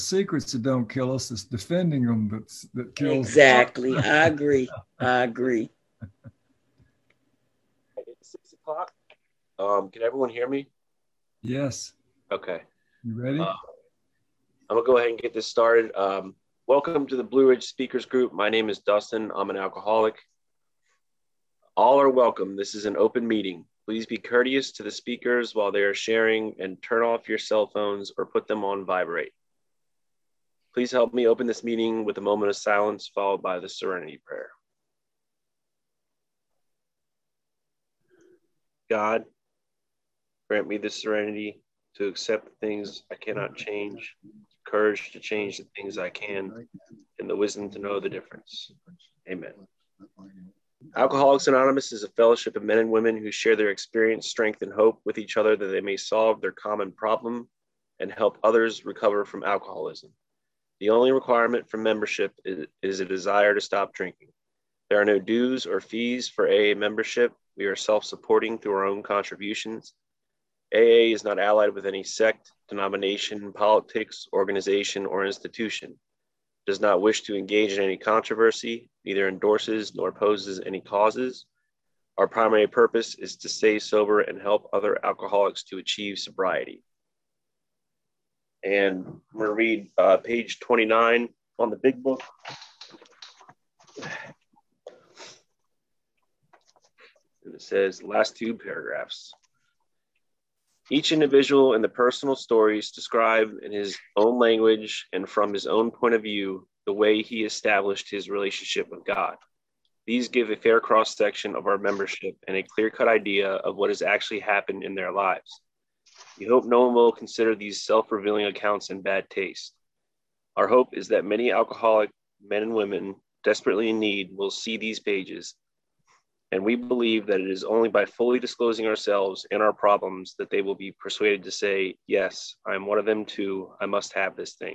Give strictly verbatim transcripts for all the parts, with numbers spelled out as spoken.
secrets that don't kill us. It's defending them that's, that kills. Exactly. I agree. I agree. It's six o'clock. Um, can everyone hear me? Yes. Okay. You ready? Uh, I'm going to go ahead and get this started. Um, welcome to the Blue Ridge Speakers Group. My name is Dustin. I'm an alcoholic. All are welcome. This is an open meeting. Please be courteous to the speakers while they are sharing and turn off your cell phones or put them on vibrate. Please help me open this meeting with a moment of silence followed by the Serenity Prayer. God, grant me the serenity to accept the things I cannot change, courage to change the things I can, and the wisdom to know the difference. Amen. Alcoholics Anonymous is a fellowship of men and women who share their experience, strength, and hope with each other that they may solve their common problem and help others recover from alcoholism. The only requirement for membership is, is a desire to stop drinking. There are no dues or fees for A A membership. We are self-supporting through our own contributions. A A is not allied with any sect, denomination, politics, organization, or institution. Does not wish to engage in any controversy, neither endorses nor opposes any causes. Our primary purpose is to stay sober and help other alcoholics to achieve sobriety. And I'm going to read uh, page twenty-nine on the big book. And it says, last two paragraphs. Each individual in the personal stories describe in his own language and from his own point of view the way he established his relationship with God. These give a fair cross-section of our membership and a clear-cut idea of what has actually happened in their lives. We hope no one will consider these self-revealing accounts in bad taste. Our hope is that many alcoholic men and women desperately in need will see these pages, and we believe that it is only by fully disclosing ourselves and our problems that they will be persuaded to say, yes, I'm one of them too. I must have this thing.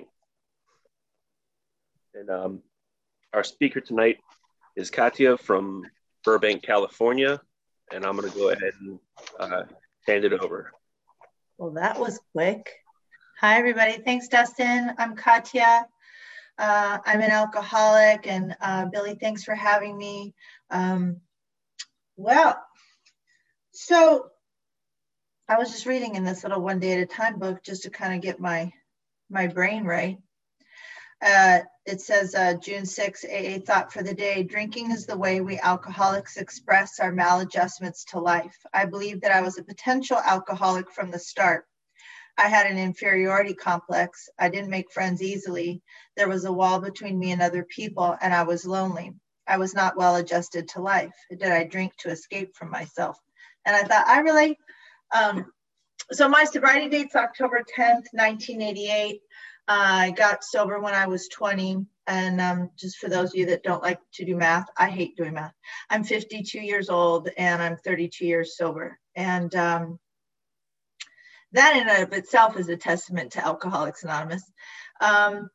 And um, our speaker tonight is Katya from Burbank, California. And I'm going to go ahead and uh, hand it over. Well, that was quick. Hi, everybody. Thanks, Dustin. I'm Katya. Uh, I'm an alcoholic. And uh, Billy, thanks for having me. Um, well, so I was just reading in this little One Day at a Time book just to kind of get my, my brain right. Uh, it says uh, June sixth, A A thought for the day. Drinking is the way we alcoholics express our maladjustments to life. I believe that I was a potential alcoholic from the start. I had an inferiority complex. I didn't make friends easily. There was a wall between me and other people, and I was lonely. I was not well adjusted to life. Did I drink to escape from myself? And I thought, I relate. Um, so my sobriety date's October tenth, nineteen eighty-eight. Uh, I got sober when I was twenty. And um, just for those of you that don't like to do math, I hate doing math. I'm fifty-two years old and I'm thirty-two years sober. And um, that in and of itself is a testament to Alcoholics Anonymous. Um,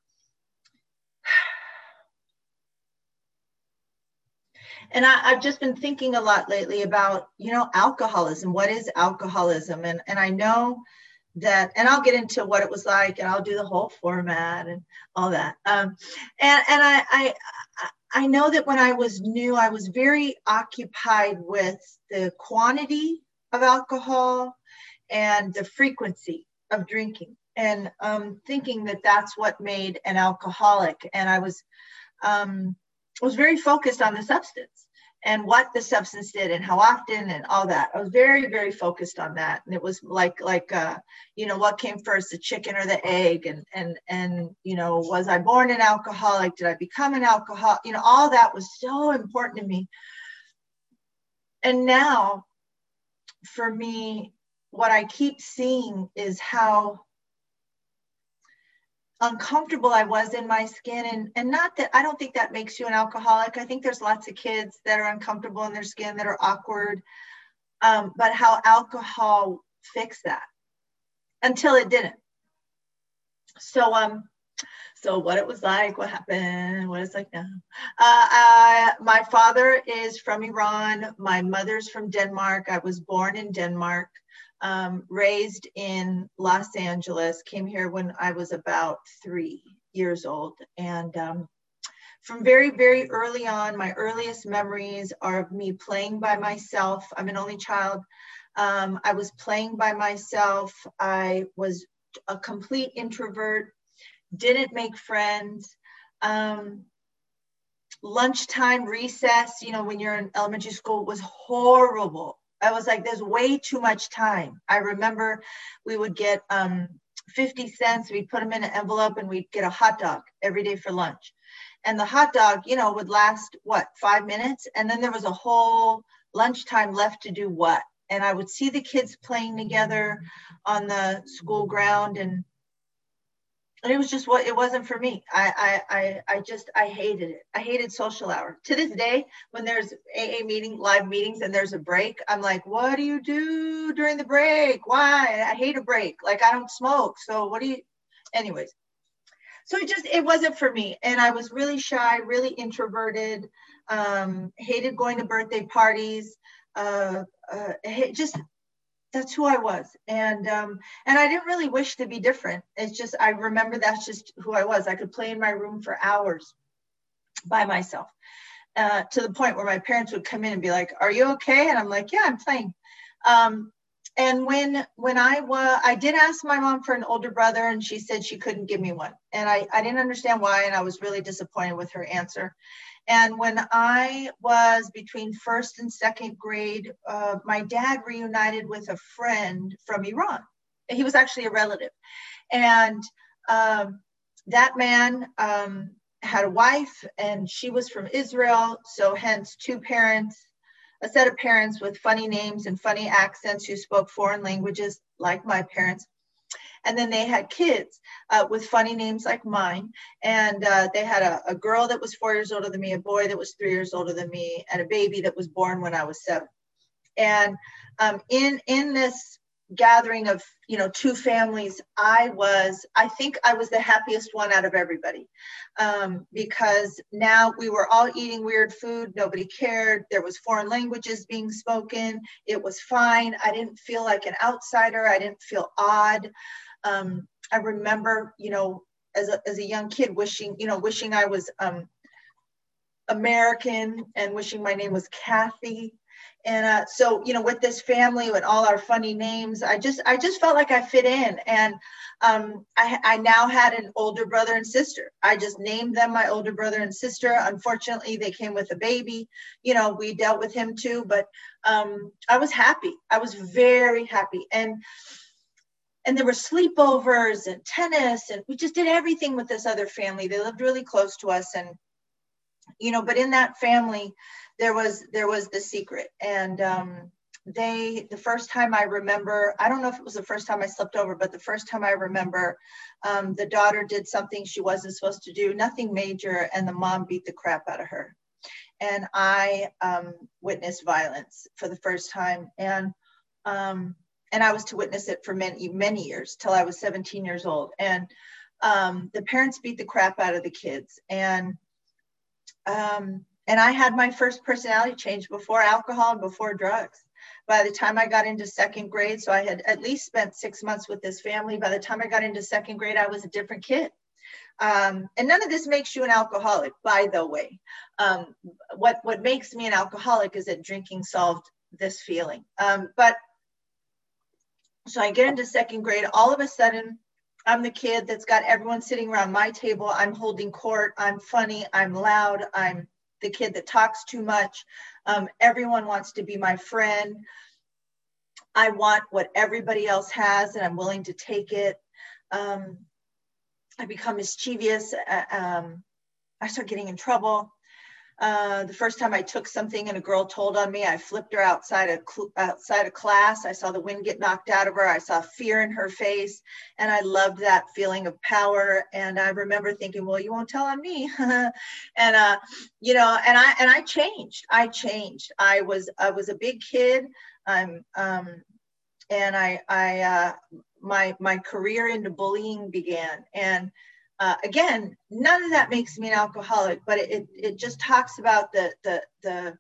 and I, I've just been thinking a lot lately about, you know, alcoholism. What is alcoholism? And, and I know that, and I'll get into what it was like, and I'll do the whole format and all that. Um, and and I, I I know that when I was new, I was very occupied with the quantity of alcohol and the frequency of drinking, and um, thinking that that's what made an alcoholic. And I was um, was very focused on the substance and what the substance did and how often and all that. I was very, very focused on that. And it was like, like, uh, you know, what came first, the chicken or the egg? And, and, and, you know, was I born an alcoholic? Did I become an alcoholic? You know, all that was so important to me. And now for me, what I keep seeing is how uncomfortable I was in my skin. And, and not that, I don't think that makes you an alcoholic. I think there's lots of kids that are uncomfortable in their skin, that are awkward, um, but how alcohol fixed that until it didn't. So, um, so what it was like, what happened, what it's like now. Uh, uh, my father is from Iran. My mother's from Denmark. I was born in Denmark. um, raised in Los Angeles, came here when I was about three years old. And um, from very, very early on, my earliest memories are of me playing by myself. I'm an only child. Um, I was playing by myself. I was a complete introvert, didn't make friends. Um, lunchtime, recess, you know, when you're in elementary school, was horrible. I was like, there's way too much time. I remember we would get um, fifty cents. We'd put them in an envelope and we'd get a hot dog every day for lunch. And the hot dog, you know, would last, what, five minutes? And then there was a whole lunchtime left to do what? And I would see the kids playing together on the school ground, and And it was just what it wasn't for me. I, I, I, I just, I hated it. I hated social hour. To this day, when there's A A meeting, live meetings, and there's a break, I'm like, what do you do during the break? Why? I hate a break. Like, I don't smoke. So what do you, anyways. So it just, it wasn't for me. And I was really shy, really introverted, um, hated going to birthday parties, uh, uh, just, that's who I was. And um, and I didn't really wish to be different. It's just, I remember that's just who I was. I could play in my room for hours by myself, uh, to the point where my parents would come in and be like, are you okay? And I'm like, yeah, I'm playing. Um, and when when I was, I did ask my mom for an older brother, and she said she couldn't give me one. And I, I didn't understand why, and I was really disappointed with her answer. And when I was between first and second grade, uh, my dad reunited with a friend from Iran. He was actually a relative. And um, that man um, had a wife, and she was from Israel. So hence two parents, a set of parents with funny names and funny accents who spoke foreign languages like my parents. And then they had kids uh, with funny names like mine. And uh, they had a, a girl that was four years older than me, a boy that was three years older than me, and a baby that was born when I was seven. And um, in, in this gathering of, you know, two families, I was, I think I was the happiest one out of everybody, um, because now we were all eating weird food. Nobody cared. There was foreign languages being spoken. It was fine. I didn't feel like an outsider. I didn't feel odd. Um, I remember, you know, as a, as a young kid wishing, you know, wishing I was um, American, and wishing my name was Kathy. And uh, so, you know, with this family, with all our funny names, I just, I just felt like I fit in. And um, I, I now had an older brother and sister. I just named them my older brother and sister. Unfortunately, they came with a baby. You know, we dealt with him too, but um, I was happy. I was very happy. And And there were sleepovers and tennis, and we just did everything with this other family. They lived really close to us. And, you know, but in that family, there was, there was the secret. And um, they, the first time I remember, I don't know if it was the first time I slept over, but the first time I remember, um, the daughter did something she wasn't supposed to do, nothing major, and the mom beat the crap out of her. And I um, witnessed violence for the first time. And, um, And I was to witness it for many, many years, till I was seventeen years old. And um, the parents beat the crap out of the kids. And um, and I had my first personality change before alcohol and before drugs. By the time I got into second grade, so I had at least spent six months with this family. By the time I got into second grade, I was a different kid. Um, and none of this makes you an alcoholic, by the way. Um, what, what makes me an alcoholic is that drinking solved this feeling. Um, but So I get into second grade, all of a sudden, I'm the kid that's got everyone sitting around my table. I'm holding court. I'm funny. I'm loud. I'm the kid that talks too much. Um, everyone wants to be my friend. I want what everybody else has, and I'm willing to take it. Um, I become mischievous. Uh, um, I start getting in trouble. Uh, the first time I took something and a girl told on me, I flipped her outside of, outside of class. I saw the wind get knocked out of her. I saw fear in her face, and I loved that feeling of power. And I remember thinking, well, you won't tell on me. and, uh, you know, and I, and I changed, I changed. I was, I was a big kid. I'm, um, and I, I, uh, my, my career into bullying began. And Uh, again, none of that makes me an alcoholic, but it, it, it just talks about the, the, the,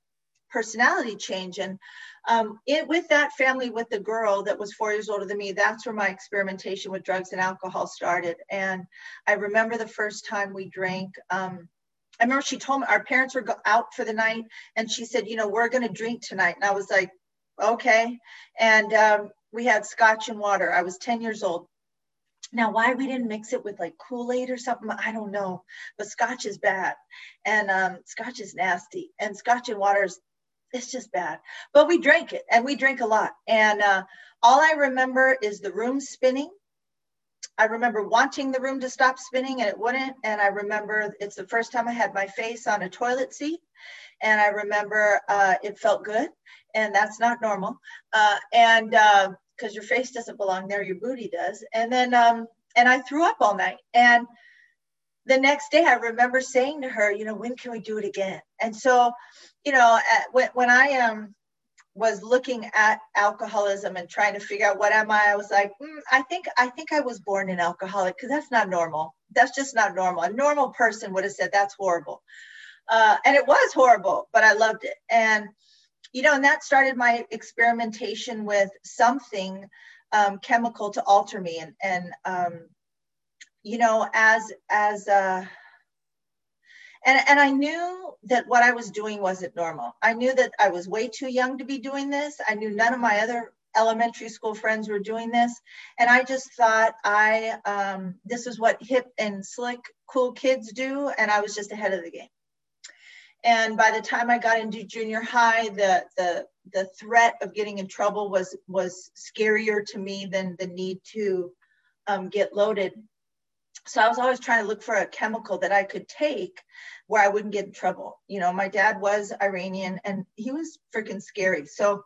personality change. And um, it, with that family, with the girl that was four years older than me, that's where my experimentation with drugs and alcohol started. And I remember the first time we drank, um, I remember she told me our parents were out for the night, and she said, you know, we're going to drink tonight. And I was like, okay. And um, we had scotch and water. I was ten years old. Now, why we didn't mix it with like Kool-Aid or something, I don't know. But scotch is bad, and um, scotch is nasty, and scotch and water is, it's just bad. But we drank it, and we drank a lot. And uh, all I remember is the room spinning. I remember wanting the room to stop spinning, and it wouldn't. And I remember it's the first time I had my face on a toilet seat. And I remember uh, it felt good, and that's not normal. Uh, and uh, because your face doesn't belong there, your booty does. And then, um, and I threw up all night. And the next day I remember saying to her, you know, when can we do it again? And so, you know, at, when, when I um, was looking at alcoholism and trying to figure out what am I, I was like, mm, I think, I think I was born an alcoholic, because that's not normal. That's just not normal. A normal person would have said that's horrible. Uh, and it was horrible, but I loved it. And you know, and that started my experimentation with something um, chemical to alter me. And, and um, you know, as, as, uh, and, and I knew that what I was doing wasn't normal. I knew that I was way too young to be doing this. I knew none of my other elementary school friends were doing this. And I just thought I, um, this is what hip and slick, cool kids do. And I was just ahead of the game. And by the time I got into junior high, the, the, the threat of getting in trouble was, was scarier to me than the need to um, get loaded. So I was always trying to look for a chemical that I could take where I wouldn't get in trouble. You know, my dad was Iranian, and he was freaking scary. So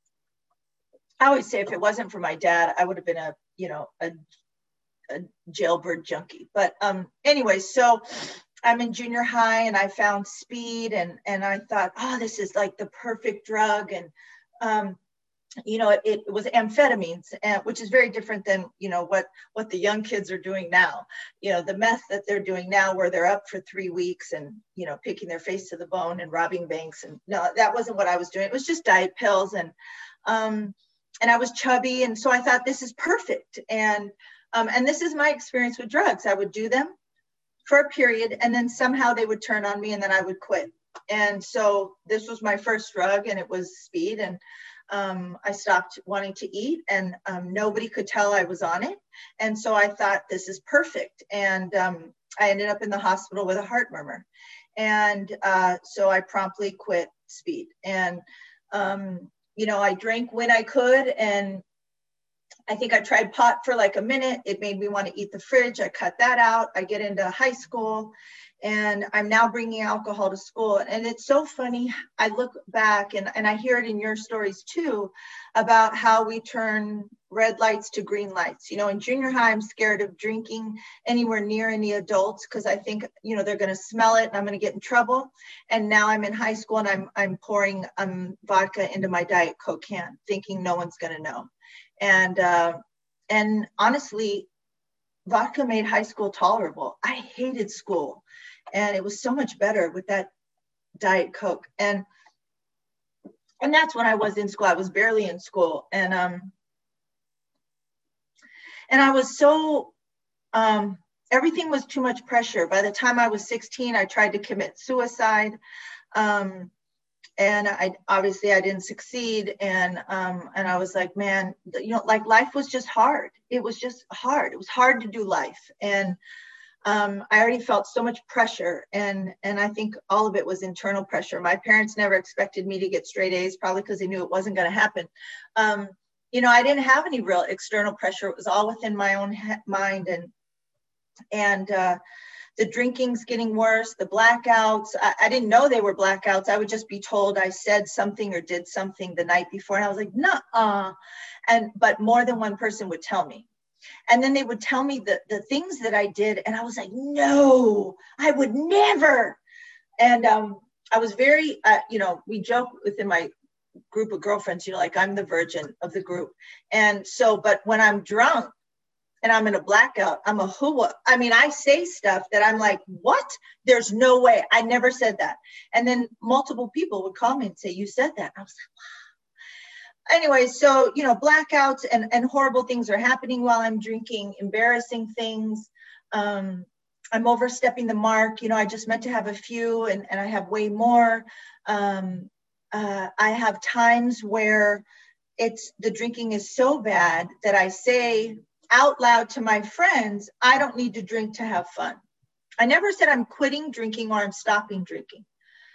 I always say if it wasn't for my dad, I would have been a, you know, a, a jailbird junkie. But um, anyway, so I'm in junior high, and I found speed, and, and I thought, oh, this is like the perfect drug. And, um, you know, it, it was amphetamines, uh, which is very different than, you know, what, what the young kids are doing now. You know, the meth that they're doing now, where they're up for three weeks and, you know, picking their face to the bone and robbing banks. And no, that wasn't what I was doing. It was just diet pills. And, um, and I was chubby. And so I thought, this is perfect. And, um, and this is my experience with drugs. I would do them for a period, and then somehow they would turn on me, and then I would quit. And so this was my first drug, and it was speed. And um, I stopped wanting to eat, and um, nobody could tell I was on it. And so I thought, this is perfect. And um, I ended up in the hospital with a heart murmur. And uh, so I promptly quit speed. And, um, you know, I drank when I could, and I think I tried pot for like a minute. It made me want to eat the fridge. I cut that out. I get into high school, and I'm now bringing alcohol to school. And it's so funny. I look back, and, and I hear it in your stories too, about how we turn red lights to green lights. You know, in junior high, I'm scared of drinking anywhere near any adults, because I think, you know, they're going to smell it and I'm going to get in trouble. And now I'm in high school, and I'm, I'm pouring um, vodka into my Diet Coke can, thinking no one's going to know. And, uh, and honestly, vodka made high school tolerable. I hated school, and it was so much better with that Diet Coke. And, and that's when I was in school. I was barely in school. And, um, and I was so, um, everything was too much pressure. By the time I was sixteen, I tried to commit suicide. Um, And I obviously I didn't succeed. And um, and I was like, man, you know, like life was just hard. It was just hard. It was hard to do life. And um, I already felt so much pressure. And, and I think all of it was internal pressure. My parents never expected me to get straight A's, probably because they knew it wasn't going to happen. Um, you know, I didn't have any real external pressure. It was all within my own mind. And, and, uh, the drinking's getting worse, the blackouts. I, I didn't know they were blackouts. I would just be told I said something or did something the night before. And I was like, nuh-uh. And, but more than one person would tell me. And then they would tell me the, the things that I did. And I was like, no, I would never. And um, I was very, uh, you know, we joke within my group of girlfriends, you know, like I'm the virgin of the group. And so, but when I'm drunk, and I'm in a blackout. I'm a who? I mean, I say stuff that I'm like, what? There's no way. I never said that. And then multiple people would call me and say, you said that. I was like, wow. Anyway, so, you know, blackouts and, and horrible things are happening while I'm drinking, embarrassing things. Um, I'm overstepping the mark. You know, I just meant to have a few and, and I have way more. Um, uh, I have times where it's the drinking is so bad that I say out loud to my friends, I don't need to drink to have fun. I never said I'm quitting drinking or I'm stopping drinking.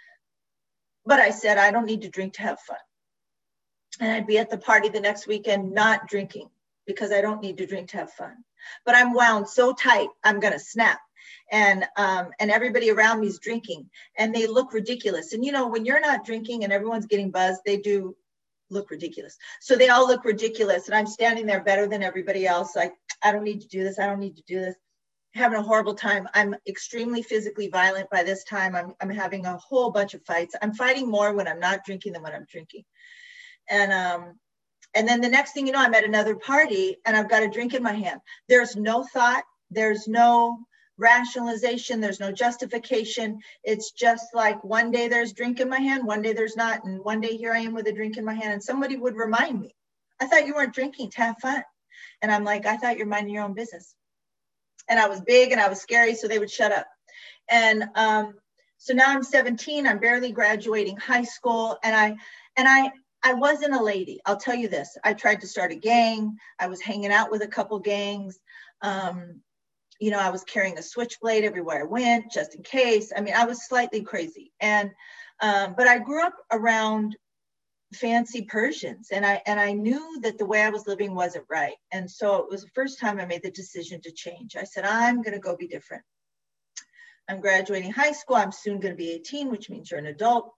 But I said, I don't need to drink to have fun. And I'd be at the party the next weekend not drinking because I don't need to drink to have fun. But I'm wound so tight, I'm going to snap. And um, and everybody around me is drinking and they look ridiculous. And, you know, when you're not drinking and everyone's getting buzzed, they do look ridiculous. So they all look ridiculous. And I'm standing there better than everybody else. Like, I don't need to do this. I don't need to do this. Having a horrible time. I'm extremely physically violent by this time. I'm, I'm having a whole bunch of fights. I'm fighting more when I'm not drinking than when I'm drinking. And, um, and then the next thing you know, I'm at another party and I've got a drink in my hand. There's no thought. There's no rationalization. There's no justification. It's just like one day there's drink in my hand, one day there's not. And one day here I am with a drink in my hand and somebody would remind me, I thought you weren't drinking to have fun. And I'm like, I thought you're minding your own business. And I was big and I was scary, so they would shut up. And um, so now I'm seventeen, I'm barely graduating high school. And I, and I, I wasn't a lady. I'll tell you this. I tried to start a gang. I was hanging out with a couple gangs. Um, you know, I was carrying a switchblade everywhere I went, just in case. I mean, I was slightly crazy. And, um, but I grew up around fancy Persians and I, and I knew that the way I was living wasn't right. And so it was the first time I made the decision to change. I said, I'm going to go be different. I'm graduating high school. I'm soon going to be eighteen, which means you're an adult.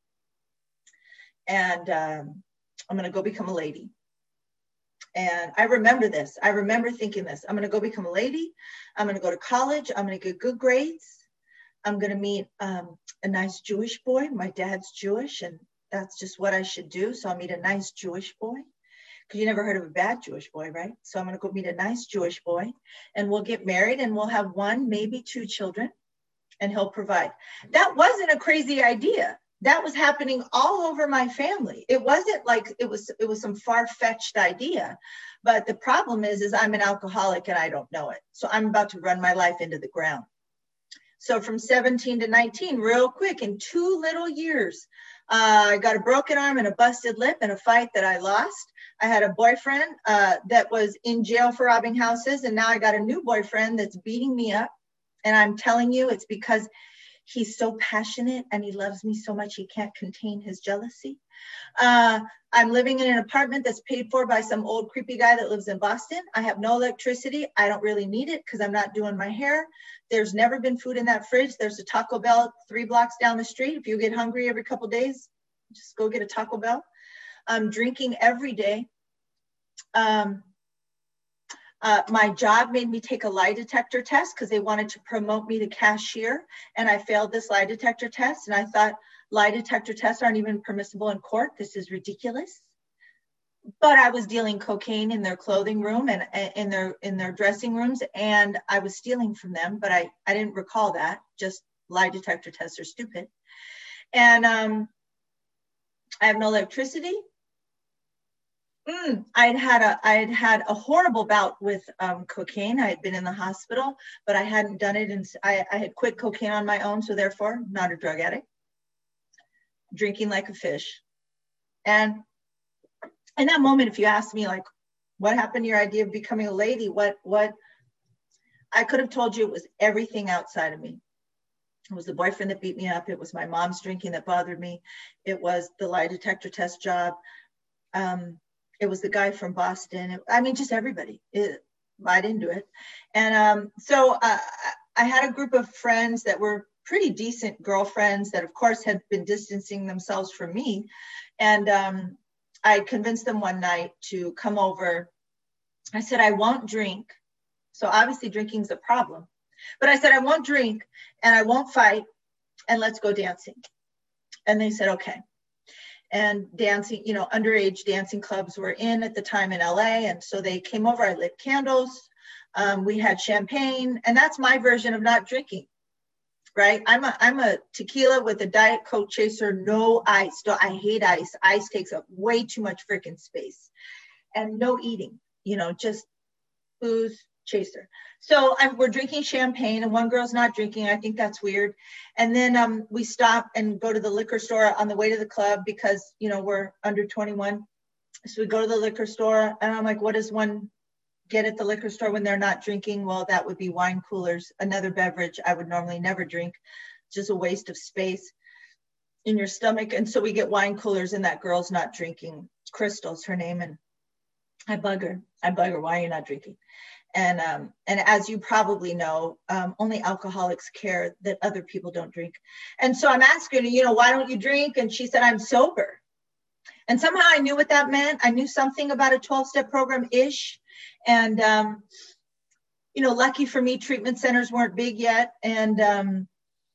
And um, I'm going to go become a lady. And I remember this. I remember thinking this. I'm going to go become a lady. I'm going to go to college. I'm going to get good grades. I'm going to meet um, a nice Jewish boy. My dad's Jewish, and that's just what I should do. So I'll meet a nice Jewish boy. Because you never heard of a bad Jewish boy, right? So I'm going to go meet a nice Jewish boy, and we'll get married, and we'll have one, maybe two children, and he'll provide. That wasn't a crazy idea. That was happening all over my family. It wasn't like it was, it was some far-fetched idea. But the problem is, is I'm an alcoholic and I don't know it. So I'm about to run my life into the ground. So from seventeen to nineteen, real quick, in two little years, uh, I got a broken arm and a busted lip in a fight that I lost. I had a boyfriend uh, that was in jail for robbing houses. And now I got a new boyfriend that's beating me up. And I'm telling you, it's because he's so passionate and he loves me so much he can't contain his jealousy. Uh, I'm living in an apartment that's paid for by some old creepy guy that lives in Boston. I have no electricity. I don't really need it because I'm not doing my hair. There's never been food in that fridge. There's a Taco Bell three blocks down the street. If you get hungry every couple of days, just go get a Taco Bell. I'm drinking every day. Um, Uh, my job made me take a lie detector test because they wanted to promote me to cashier. And I failed this lie detector test. And I thought lie detector tests aren't even permissible in court. This is ridiculous. But I was dealing cocaine in their clothing room and in their in their dressing rooms. And I was stealing from them. But I, I didn't recall that. Just lie detector tests are stupid. And um, I have no electricity. Mm, I'd had a I'd had a horrible bout with um, cocaine. I had been in the hospital, but I hadn't done it, and I, I had quit cocaine on my own. So therefore, not a drug addict. Drinking like a fish, and in that moment, if you asked me like, what happened to your idea of becoming a lady? What what? I could have told you it was everything outside of me. It was the boyfriend that beat me up. It was my mom's drinking that bothered me. It was the lie detector test job. Um, It was the guy from Boston. It, I mean, just everybody. It, I didn't do it. And um, so uh, I had a group of friends that were pretty decent girlfriends that, of course, had been distancing themselves from me. And um, I convinced them one night to come over. I said, I won't drink. So obviously drinking's a problem. But I said, I won't drink and I won't fight and let's go dancing. And they said, okay. And dancing, you know, underage dancing clubs were in at the time in L A. And so they came over, I lit candles. Um, we had champagne, and that's my version of not drinking, right? I'm a, I'm a tequila with a Diet Coke chaser, no ice. No, I hate ice. Ice takes up way too much freaking space. And no eating, you know, just booze, chaser. So I'm, we're drinking champagne and one girl's not drinking. I think that's weird. And then um, we stop and go to the liquor store on the way to the club because, you know, we're under twenty-one. So we go to the liquor store and I'm like, what does one get at the liquor store when they're not drinking? Well, that would be wine coolers, another beverage I would normally never drink, just a waste of space in your stomach. And so we get wine coolers and that girl's not drinking. Crystal's her name. And I bug her. I bug her, why are you not drinking? And um, and as you probably know, um, only alcoholics care that other people don't drink. And so I'm asking her, you know, why don't you drink? And she said, I'm sober. And somehow I knew what that meant. I knew something about a twelve-step program-ish. And, um, you know, lucky for me, treatment centers weren't big yet. And um,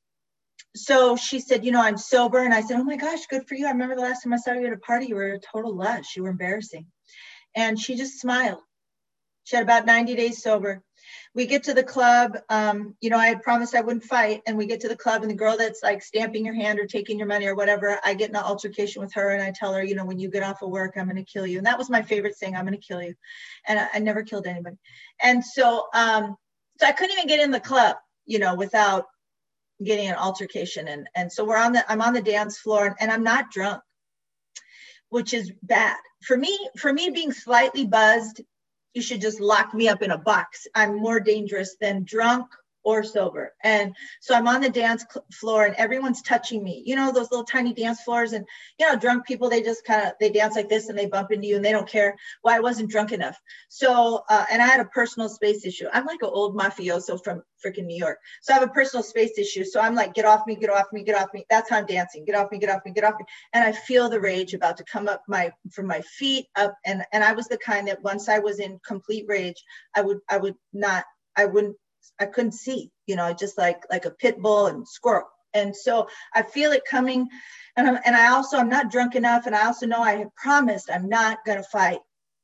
so she said, you know, I'm sober. And I said, oh my gosh, good for you. I remember the last time I saw you at a party, you were a total lush. You were embarrassing. And she just smiled. She had about ninety days sober. We get to the club. Um, you know, I had promised I wouldn't fight. And we get to the club and the girl that's like stamping your hand or taking your money or whatever, I get in an altercation with her and I tell her, you know, when you get off of work, I'm going to kill you. And that was my favorite thing. I'm going to kill you. And I, I never killed anybody. And so, um, so I couldn't even get in the club, you know, without getting an altercation. And, and so we're on the, I'm on the dance floor and, and I'm not drunk, which is bad. For me, for me being slightly buzzed, you should just lock me up in a box. I'm more dangerous than drunk or sober. And so I'm on the dance floor and everyone's touching me. You know, those little tiny dance floors and, you know, drunk people, they just kind of, they dance like this and they bump into you and they don't care. Well, I wasn't drunk enough. So, uh, and I had a personal space issue. I'm like an old mafioso from freaking New York. So I have a personal space issue. So I'm like, get off me, get off me, get off me. That's how I'm dancing. Get off me, get off me, get off me. And I feel the rage about to come up my, from my feet up. And, and I was the kind that once I was in complete rage, I would, I would not, I wouldn't, I couldn't see, you know, just like, like a pit bull and squirrel. And so I feel it coming and I'm, and I also, I'm not drunk enough. And I also know I had promised I'm not going to fight.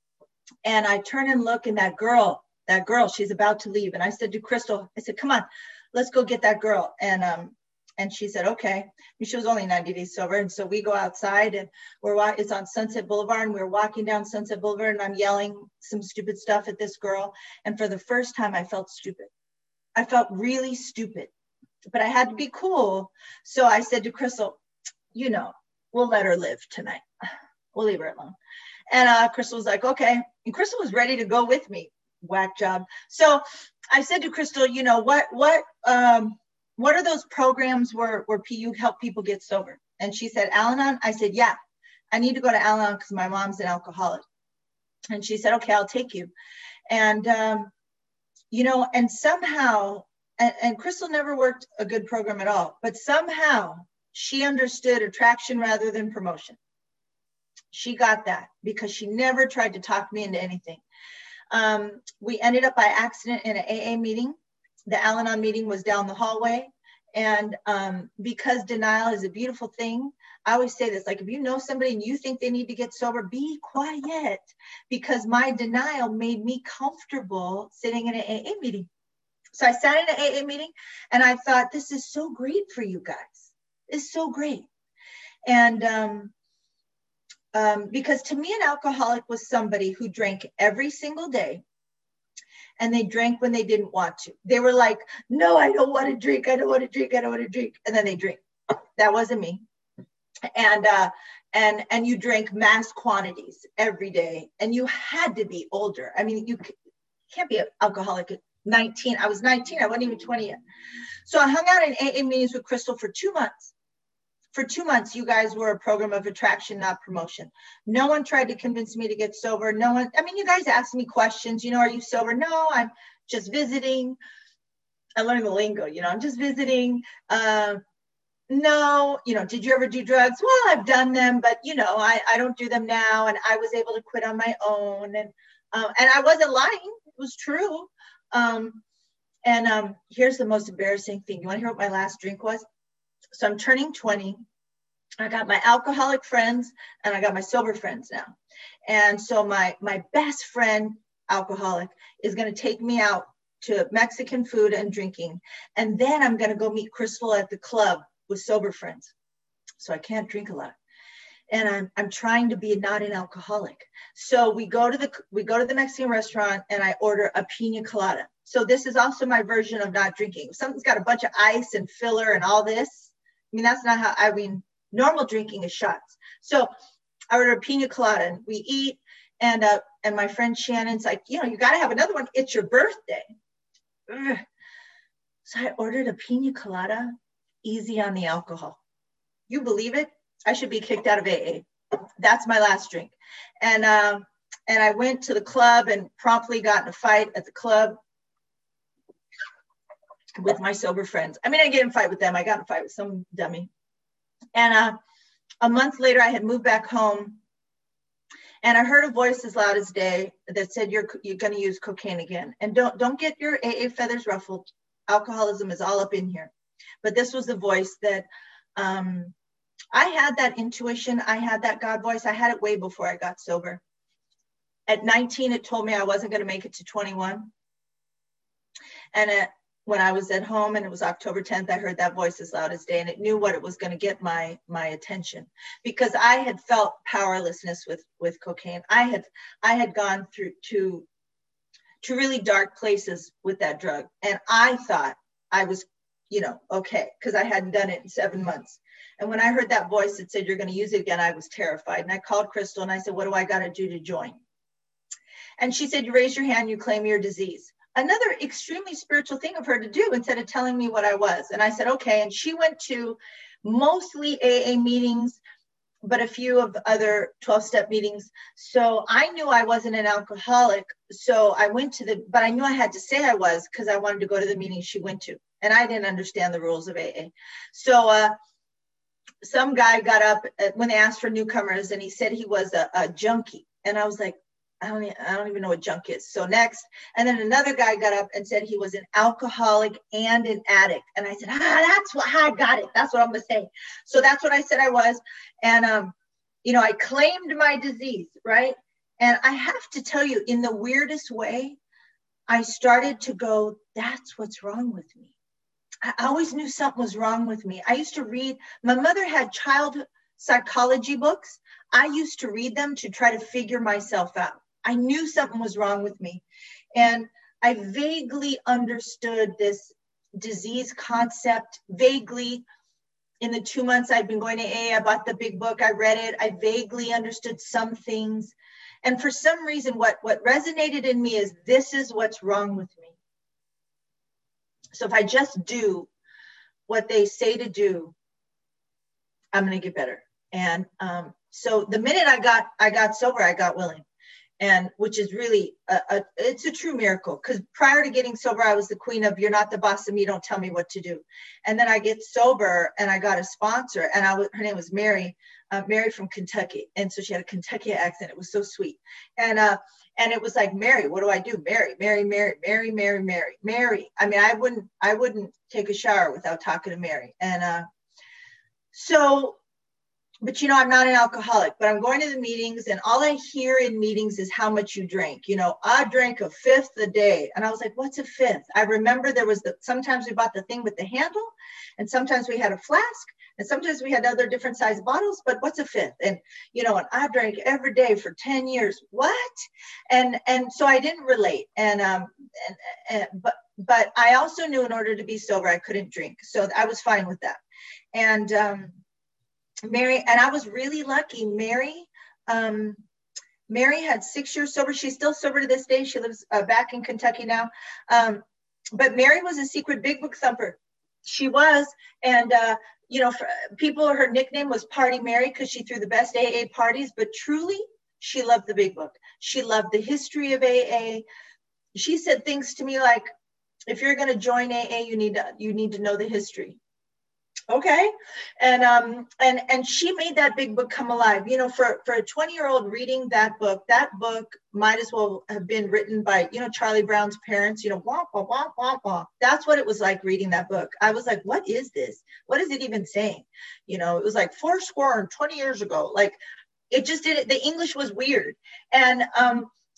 And I turn and look and that girl, that girl, she's about to leave. And I said to Crystal, I said, come on, let's go get that girl. And, um, and she said, okay. And she was only ninety days sober. And so we go outside and we're, it's on Sunset Boulevard and we're walking down Sunset Boulevard and I'm yelling some stupid stuff at this girl. And for the first time I felt stupid. I felt really stupid, but I had to be cool. So I said to Crystal, you know, we'll let her live tonight. We'll leave her alone. And uh, Crystal was like, okay. And Crystal was ready to go with me. Whack job. So I said to Crystal, you know, what, what, um, what are those programs where, where you help people get sober? And she said, Al-Anon. I said, yeah, I need to go to Al-Anon because my mom's an alcoholic. And she said, okay, I'll take you. And, um, you know, and somehow, and, and Crystal never worked a good program at all, but somehow she understood attraction rather than promotion. She got that because she never tried to talk me into anything. Um, we ended up by accident in an A A meeting. The Al-Anon meeting was down the hallway. And um, because denial is a beautiful thing, I always say this, like if you know somebody and you think they need to get sober, be quiet, because my denial made me comfortable sitting in an A A meeting. So I sat in an A A meeting and I thought, this is so great for you guys. It's so great. And um, um, because to me, an alcoholic was somebody who drank every single day. And they drank when they didn't want to. They were like, no, I don't want to drink. I don't want to drink. I don't want to drink. And then they drink. That wasn't me. And, uh, and, and you drank mass quantities every day. And you had to be older. I mean, you can't be an alcoholic at nineteen. I was nineteen. I wasn't even twenty yet. So I hung out in A A meetings with Crystal for two months. For two months, you guys were a program of attraction, not promotion. No one tried to convince me to get sober. No one, I mean, you guys asked me questions, you know, are you sober? No, I'm just visiting. I learned the lingo, you know, I'm just visiting. Uh, no, you know, did you ever do drugs? Well, I've done them, but you know, I, I don't do them now. And I was able to quit on my own. And, um, and I wasn't lying, it was true. Um, and um, here's the most embarrassing thing. You wanna hear what my last drink was? So I'm turning twenty. I got my alcoholic friends and I got my sober friends now. And so my, my best friend alcoholic, is going to take me out to Mexican food and drinking. And then I'm going to go meet Crystal at the club with sober friends. So I can't drink a lot. And I'm, I'm trying to be not an alcoholic. So we go to the, we go to the Mexican restaurant and I order a pina colada. So this is also my version of not drinking. If something's got a bunch of ice and filler and all this, I mean, that's not how, I mean, normal drinking is shots. So I order a pina colada and we eat. And, uh, and my friend Shannon's like, you know, you got to have another one. It's your birthday. Ugh. So I ordered a pina colada, easy on the alcohol. You believe it? I should be kicked out of A A. That's my last drink. And, um, and I went to the club and promptly got in a fight at the club with my sober friends. I mean, I didn't get in a fight with them. I got in a fight with some dummy. And uh, a month later, I had moved back home. And I heard a voice as loud as day that said, you're, you're going to use cocaine again. And don't, don't get your A A feathers ruffled. Alcoholism is all up in here. But this was the voice that, um, I had that intuition. I had that God voice. I had it way before I got sober. At nineteen, it told me I wasn't going to make it to twenty-one. And it, when I was at home and it was October tenth, I heard that voice as loud as day, and it knew what it was going to get my, my attention, because I had felt powerlessness with, with cocaine. I had, I had gone through to, to really dark places with that drug. And I thought I was, you know, okay, because I hadn't done it in seven months. And when I heard that voice that said, you're going to use it again, I was terrified. And I called Crystal and I said, what do I got to do to join? And she said, you raise your hand, you claim your disease. Another extremely spiritual thing of her to do, instead of telling me what I was. And I said, okay. And she went to mostly A A meetings, but a few of other twelve-step meetings. So I knew I wasn't an alcoholic. So I went to the, but I knew I had to say I was, because I wanted to go to the meeting she went to. And I didn't understand the rules of A A. So uh, some guy got up when they asked for newcomers, and he said he was a, a junkie. And I was like, I don't, I don't even know what junk is. So next, and then another guy got up and said he was an alcoholic and an addict. And I said, ah, that's what I got it. That's what I'm going to say. So that's what I said I was. And, um, you know, I claimed my disease, right? And I have to tell you, in the weirdest way, I started to go, that's what's wrong with me. I always knew something was wrong with me. I used to read, my mother had child psychology books. I used to read them to try to figure myself out. I knew something was wrong with me. And I vaguely understood this disease concept, vaguely. In the two months I'd been going to A A, I bought the big book, I read it, I vaguely understood some things. And for some reason, what, what resonated in me is, this is what's wrong with me. So if I just do what they say to do, I'm going to get better. And um, so the minute I got, I got sober, I got willing. And which is really, a, a, it's a true miracle, because prior to getting sober, I was the queen of, you're not the boss of me, don't tell me what to do. And then I get sober and I got a sponsor, and I was, her name was Mary, uh, Mary from Kentucky. And so she had a Kentucky accent. It was so sweet. And, uh, and it was like, Mary, what do I do? Mary, Mary, Mary, Mary, Mary, Mary, Mary. I mean, I wouldn't, I wouldn't take a shower without talking to Mary. And uh, so, but you know, I'm not an alcoholic, but I'm going to the meetings, and all I hear in meetings is how much you drank. You know, I drank a fifth a day. And I was like, what's a fifth? I remember there was the, sometimes we bought the thing with the handle, and sometimes we had a flask, and sometimes we had other different size bottles, but what's a fifth? And, you know, and I drank every day for ten years. What? And, and so I didn't relate. And, um, and, and, but, but I also knew in order to be sober, I couldn't drink. So I was fine with that. And, um, Mary, and I was really lucky. Mary, um, Mary had six years sober. She's still sober to this day. She lives uh, back in Kentucky now. Um, but Mary was a secret big book thumper. She was, and uh, you know, for, people, her nickname was Party Mary, because she threw the best A A parties. But truly, she loved the big book. She loved the history of A A. She said things to me like, "If you're going to join A A, you need to you need to know the history." Okay. And, um, and, and she made that big book come alive. You know, for, for a twenty year old reading that book, that book might as well have been written by, you know, Charlie Brown's parents, you know, wah, wah, wah, wah, wah. That's what it was like reading that book. I was like, what is this? What is it even saying? You know, it was like four score and twenty years ago. Like, it just didn't, the English was weird. And, um,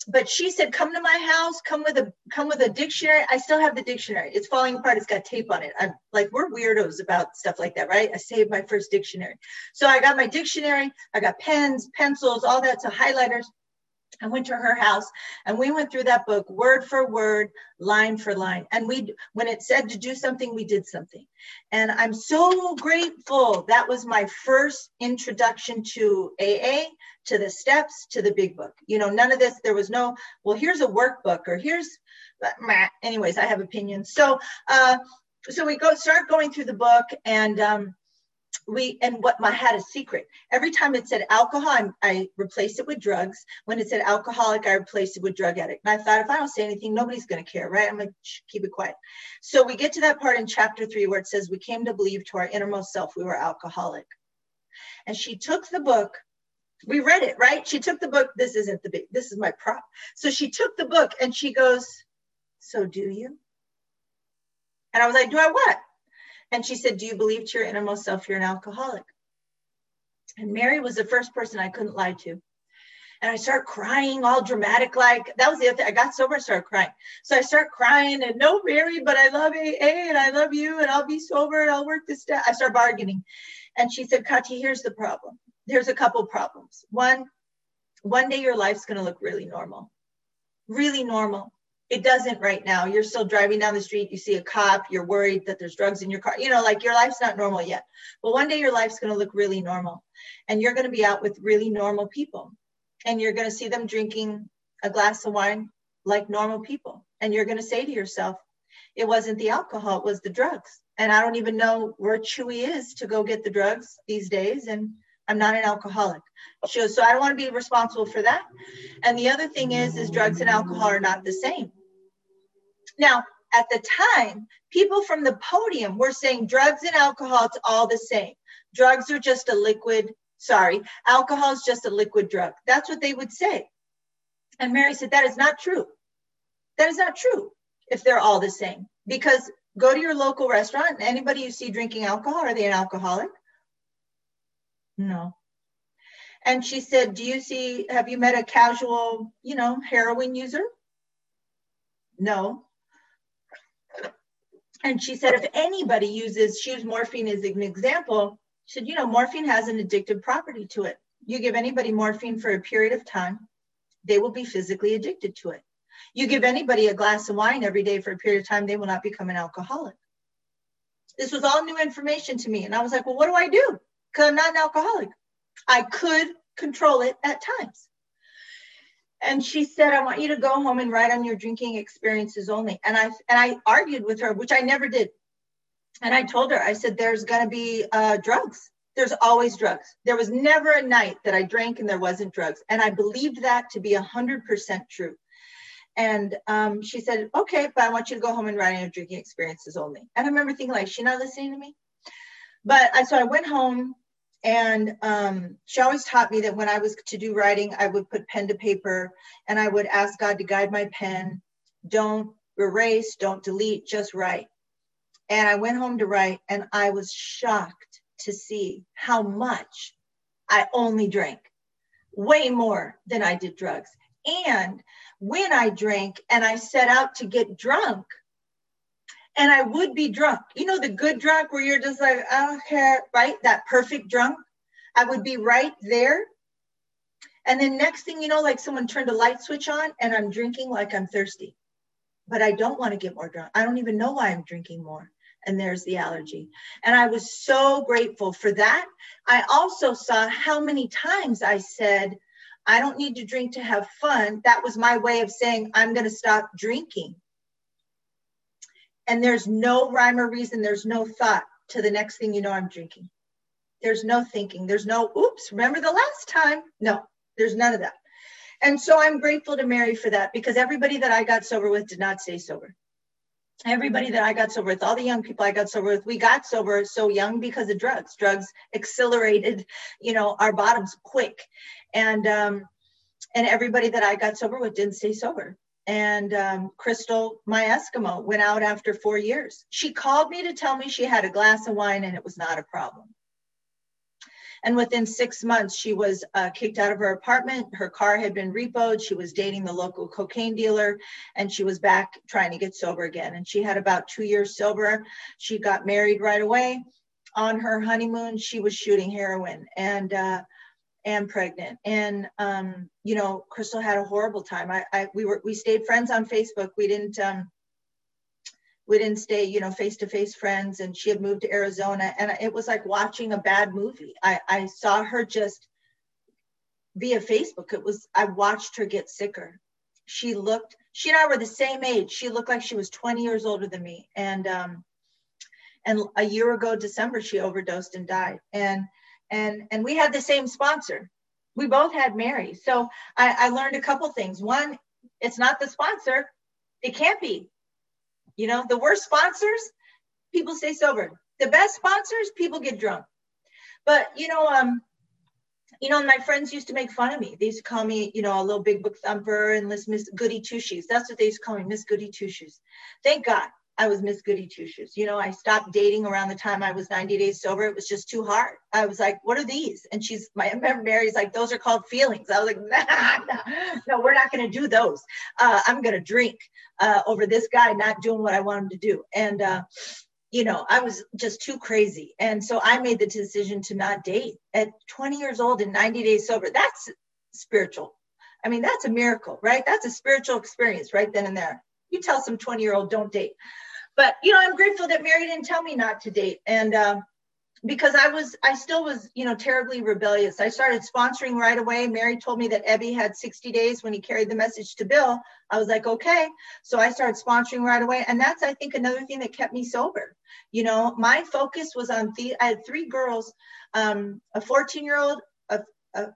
but she said, come to my house, come with a come with a dictionary. I still have the dictionary. It's falling apart. It's got tape on it. I'm like, we're weirdos about stuff like that, right? I saved my first dictionary. So I got my dictionary. I got pens, pencils, all that, so highlighters. I went to her house and we went through that book word for word, line for line. And we, when it said to do something, we did something. And I'm so grateful. That was my first introduction to A A, to the steps, to the big book. You know, none of this, there was no, well, here's a workbook or here's, anyways, I have opinions. So, uh, so we go start going through the book and, um, we and what my had a secret. Every time it said alcohol, I, I replaced it with drugs. When it said alcoholic, I replaced it with drug addict. And I thought, if I don't say anything, nobody's going to care, right? I'm like, shh, keep it quiet. So we get to that part in chapter three where it says, we came to believe to our innermost self we were alcoholic. And she took the book. We read it, right? She took the book. This isn't the big, this is my prop. So she took the book and she goes, so do you? And I was like, do I what? And she said, do you believe to your innermost self you're an alcoholic? And Mary was the first person I couldn't lie to. And I start crying all dramatic, like that was the other thing. I got sober and started crying. So I start crying and no, Mary, but I love A A and I love you and I'll be sober and I'll work this down. I start bargaining. And she said, Katya, here's the problem. There's a couple problems. One, one day your life's going to look really normal, really normal. It doesn't right now. You're still driving down the street. You see a cop. You're worried that there's drugs in your car. You know, like your life's not normal yet. But one day your life's going to look really normal. And you're going to be out with really normal people. And you're going to see them drinking a glass of wine like normal people. And you're going to say to yourself, it wasn't the alcohol, it was the drugs. And I don't even know where Chewy is to go get the drugs these days. And I'm not an alcoholic. So, so I don't want to be responsible for that. And the other thing is, is drugs and alcohol are not the same. Now, at the time, people from the podium were saying drugs and alcohol, it's all the same. Drugs are just a liquid, sorry, alcohol is just a liquid drug. That's what they would say. And Mary said, that is not true. That is not true if they're all the same. Because go to your local restaurant and anybody you see drinking alcohol, are they an alcoholic? No. And she said, do you see, have you met a casual, you know, heroin user? No. And she said, if anybody uses, she used morphine as an example, she said, you know, morphine has an addictive property to it. You give anybody morphine for a period of time, they will be physically addicted to it. You give anybody a glass of wine every day for a period of time, they will not become an alcoholic. This was all new information to me. And I was like, well, what do I do? Because I'm not an alcoholic. I could control it at times. And she said, I want you to go home and write on your drinking experiences only. And I and I argued with her, which I never did. And I told her, I said, there's going to be uh, drugs. There's always drugs. There was never a night that I drank and there wasn't drugs. And I believed that to be one hundred percent true. And um, she said, okay, but I want you to go home and write on your drinking experiences only. And I remember thinking, like, she's not listening to me. But I, so I went home. And um, she always taught me that when I was to do writing, I would put pen to paper and I would ask God to guide my pen. Don't erase, don't delete, just write. And I went home to write and I was shocked to see how much I only drank, way more than I did drugs. And when I drank and I set out to get drunk, and I would be drunk. You know, the good drunk where you're just like, I don't care, right? That perfect drunk. I would be right there. And then next thing you know, like someone turned a light switch on and I'm drinking like I'm thirsty. But I don't want to get more drunk. I don't even know why I'm drinking more. And there's the allergy. And I was so grateful for that. I also saw how many times I said, I don't need to drink to have fun. That was my way of saying, I'm going to stop drinking. And there's no rhyme or reason. There's no thought to the next thing you know, I'm drinking. There's no thinking. There's no, oops, remember the last time? No, there's none of that. And so I'm grateful to Mary for that because everybody that I got sober with did not stay sober. Everybody that I got sober with, all the young people I got sober with, we got sober so young because of drugs. Drugs accelerated, you know, our bottoms quick. And, um, and everybody that I got sober with didn't stay sober. And um, Crystal, my Eskimo, went out after four years. She called me to tell me she had a glass of wine and it was not a problem. And within six months, she was uh, kicked out of her apartment. Her car had been repoed. She was dating the local cocaine dealer, and she was back trying to get sober again. And she had about two years sober. She got married right away. On her honeymoon, she was shooting heroin and uh, and pregnant. And um, you know, Crystal had a horrible time. I, I we were we stayed friends on Facebook. We didn't. Um, We didn't stay, you know, face-to-face friends, and she had moved to Arizona, and it was like watching a bad movie. I, I saw her just via Facebook. It was, I watched her get sicker. She looked, she and I were the same age. She looked like she was twenty years older than me. And, um, and a year ago, December, she overdosed and died. And, and, and we had the same sponsor. We both had Mary. So I, I learned a couple things. One, it's not the sponsor. It can't be. You know, the worst sponsors, people stay sober. The best sponsors, people get drunk. But, you know, um, you know, my friends used to make fun of me. They used to call me, you know, a little big book thumper and this Miss Goody Two Shoes. That's what they used to call me, Miss Goody Two Shoes. Thank God I was Miss Goody Two Shoes. You know, I stopped dating around the time I was ninety days sober. It was just too hard. I was like, what are these? And she's, my Mary's like, those are called feelings. I was like, nah, no, no, we're not going to do those. Uh, I'm going to drink uh, over this guy not doing what I want him to do. And, uh, you know, I was just too crazy. And so I made the decision to not date at twenty years old and ninety days sober. That's spiritual. I mean, that's a miracle, right? That's a spiritual experience right then and there. You tell some twenty year old don't date. But, you know, I'm grateful that Mary didn't tell me not to date. And uh, because I was, I still was, you know, terribly rebellious. I started sponsoring right away. Mary told me that Ebby had sixty days when he carried the message to Bill. I was like, okay. So I started sponsoring right away. And that's, I think, another thing that kept me sober. You know, my focus was on, the, I had three girls, um, a fourteen year old, a, a,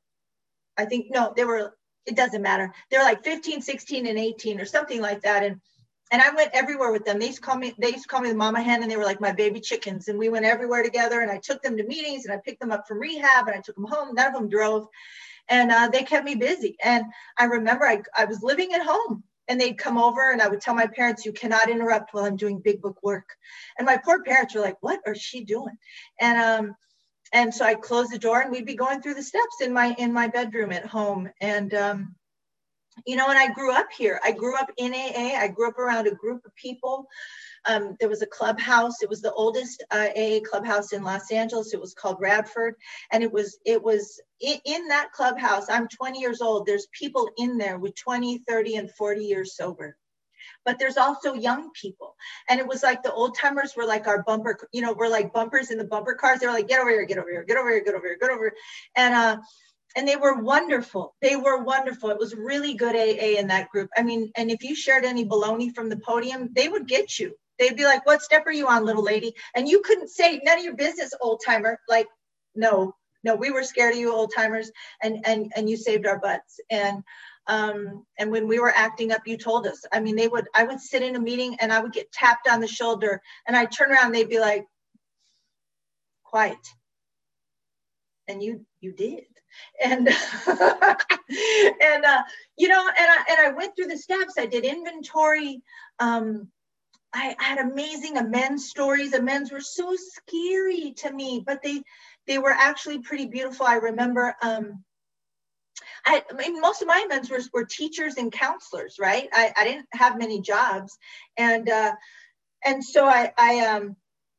I think, no, they were, it doesn't matter. They're like fifteen, sixteen, and eighteen or something like that. And And I went everywhere with them. They used to call me, they used to call me the mama hen, and they were like my baby chickens. And we went everywhere together, and I took them to meetings, and I picked them up from rehab, and I took them home. None of them drove. And uh, they kept me busy. And I remember I, I was living at home, and they'd come over, and I would tell my parents, you cannot interrupt while I'm doing big book work. And my poor parents were like, what is she doing? And um, and so I closed the door, and we'd be going through the steps in my, in my bedroom at home. And um, you know, and I grew up here. I grew up in A A. I grew up around a group of people. Um, there was a clubhouse. It was the oldest uh, A A clubhouse in Los Angeles. It was called Radford. And it was, it was in, in that clubhouse. I'm twenty years old. There's people in there with twenty, thirty, and forty years sober. But there's also young people. And it was like the old timers were like our bumper, you know, we're like bumpers in the bumper cars. They were like, get over here, get over here, get over here, get over here, get over here. And, uh, And they were wonderful. They were wonderful. It was really good A A in that group. I mean, and if you shared any baloney from the podium, they would get you. They'd be like, what step are you on, little lady? And you couldn't say, none of your business, old timer. Like, no, no, we were scared of you, old timers, and and and you saved our butts. And um, and when we were acting up, you told us. I mean, they would, I would sit in a meeting and I would get tapped on the shoulder, and I'd turn around and they'd be like, quiet. And you you did. And and uh, you know, and I and I went through the steps. I did inventory. Um, I, I had amazing amends stories. Amends were so scary to me, but they they were actually pretty beautiful. I remember. Um, I, I mean, most of my amends were, were teachers and counselors, right? I, I didn't have many jobs, and uh, and so I I um.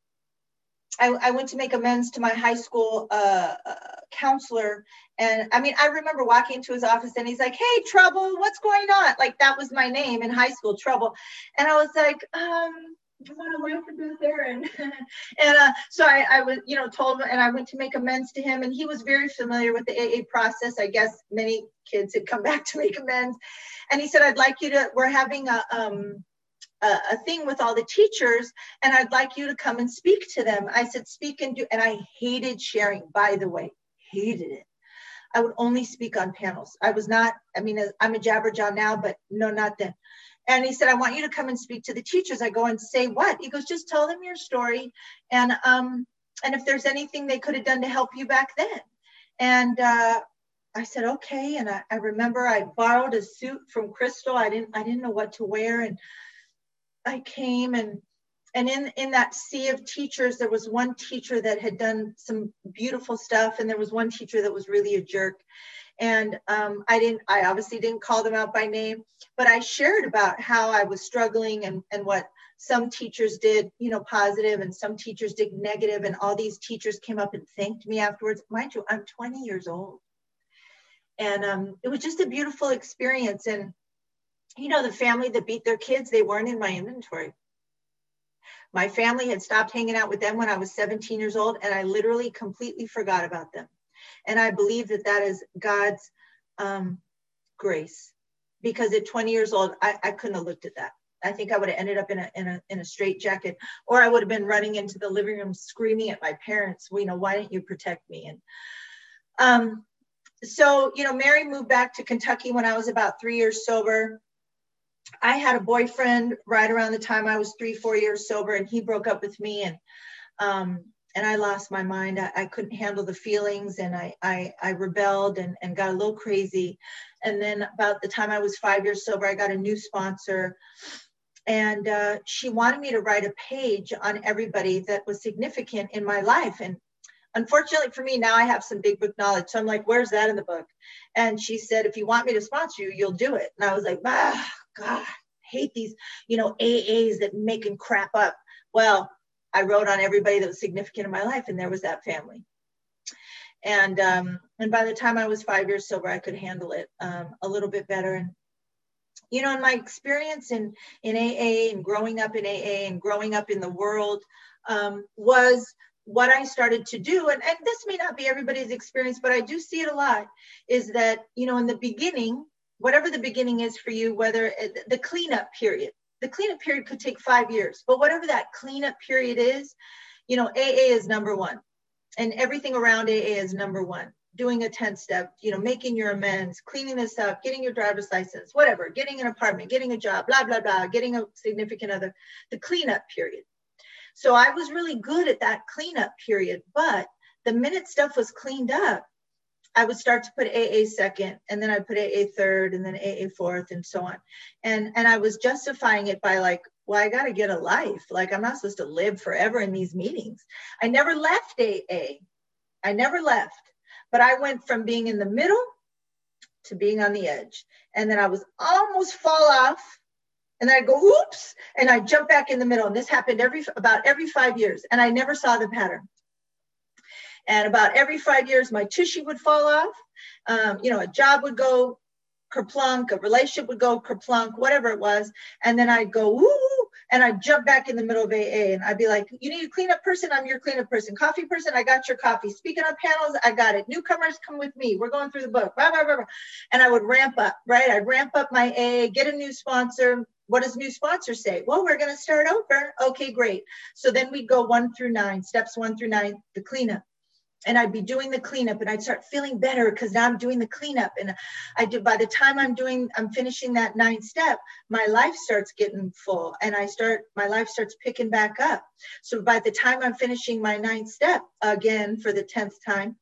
I, I went to make amends to my high school uh, uh, counselor. And I mean, I remember walking into his office and he's like, hey, Trouble, what's going on? Like, that was my name in high school, Trouble. And I was like, um, I want to laugh about there. And, and uh, so I, I was, you know, told him, and I went to make amends to him. And he was very familiar with the A A process. I guess many kids had come back to make amends. And he said, I'd like you to, we're having a, um, a thing with all the teachers, and I'd like you to come and speak to them. I said, speak and do, and I hated sharing, by the way, hated it. I would only speak on panels. I was not, I mean, I'm a Jabberjaw now, but no, not then. And he said, I want you to come and speak to the teachers. I go, and say what? He goes, just tell them your story. And, um, and if there's anything they could have done to help you back then. And, uh, I said, okay. And I, I remember I borrowed a suit from Crystal. I didn't, I didn't know what to wear. And I came and and in, in that sea of teachers, there was one teacher that had done some beautiful stuff. And there was one teacher that was really a jerk. And um, I didn't, I obviously didn't call them out by name, but I shared about how I was struggling and, and what some teachers did, you know, positive, and some teachers did negative, and all these teachers came up and thanked me afterwards. Mind you, I'm twenty years old. And um, it was just a beautiful experience. And, you know, the family that beat their kids, they weren't in my inventory. My family had stopped hanging out with them when I was seventeen years old, and I literally completely forgot about them. And I believe that that is God's um, grace, because at twenty years old, I, I couldn't have looked at that. I think I would have ended up in a, in a, in a straitjacket, or I would have been running into the living room screaming at my parents, well, you know, why didn't you protect me? And um, so, you know, Mary moved back to Kentucky when I was about three years sober. I had a boyfriend right around the time I was three, four years sober, and he broke up with me, and um, and I lost my mind. I, I couldn't handle the feelings, and I I, I rebelled and, and got a little crazy. And then about the time I was five years sober, I got a new sponsor, and uh, she wanted me to write a page on everybody that was significant in my life. And unfortunately for me, now I have some big book knowledge. So I'm like, where's that in the book? And she said, if you want me to sponsor you, you'll do it. And I was like, ah, God, I hate these, you know, A As that making crap up. Well, I wrote on everybody that was significant in my life, and there was that family. And um, and by the time I was five years sober, I could handle it um, a little bit better. And, you know, in my experience in, in A A and growing up in A A and growing up in the world um, was what I started to do. And, and this may not be everybody's experience, but I do see it a lot, is that, you know, in the beginning, whatever the beginning is for you, whether the cleanup period, the cleanup period could take five years, but whatever that cleanup period is, you know, A A is number one, and everything around A A is number one. Doing a ten step, you know, making your amends, cleaning this up, getting your driver's license, whatever, getting an apartment, getting a job, blah, blah, blah, getting a significant other, the cleanup period. So I was really good at that cleanup period, but the minute stuff was cleaned up, I would start to put A A second, and then I'd put A A third, and then A A fourth, and so on. And, and I was justifying it by like, well, I got to get a life. Like, I'm not supposed to live forever in these meetings. I never left A A. I never left. But I went from being in the middle to being on the edge. And then I was almost fall off. And then I'd go, oops, and I'd jump back in the middle. And this happened every about every five years. And I never saw the pattern. And about every five years, my tushy would fall off. Um, you know, a job would go kerplunk, a relationship would go kerplunk, whatever it was. And then I'd go, woo, and I'd jump back in the middle of A A. And I'd be like, you need a cleanup person? I'm your cleanup person. Coffee person? I got your coffee. Speaking on panels? I got it. Newcomers, come with me. We're going through the book. Blah, blah, blah, blah. And I would ramp up, right? I'd ramp up my A A, get a new sponsor. What does new sponsor say? Well, we're going to start over. Okay, great. So then we'd go one through nine, steps one through nine, the cleanup. And I'd be doing the cleanup, and I'd start feeling better because now I'm doing the cleanup. And I do, by the time I'm doing, I'm finishing that ninth step, my life starts getting full, and I start, my life starts picking back up. So by the time I'm finishing my ninth step, again, for the tenth time,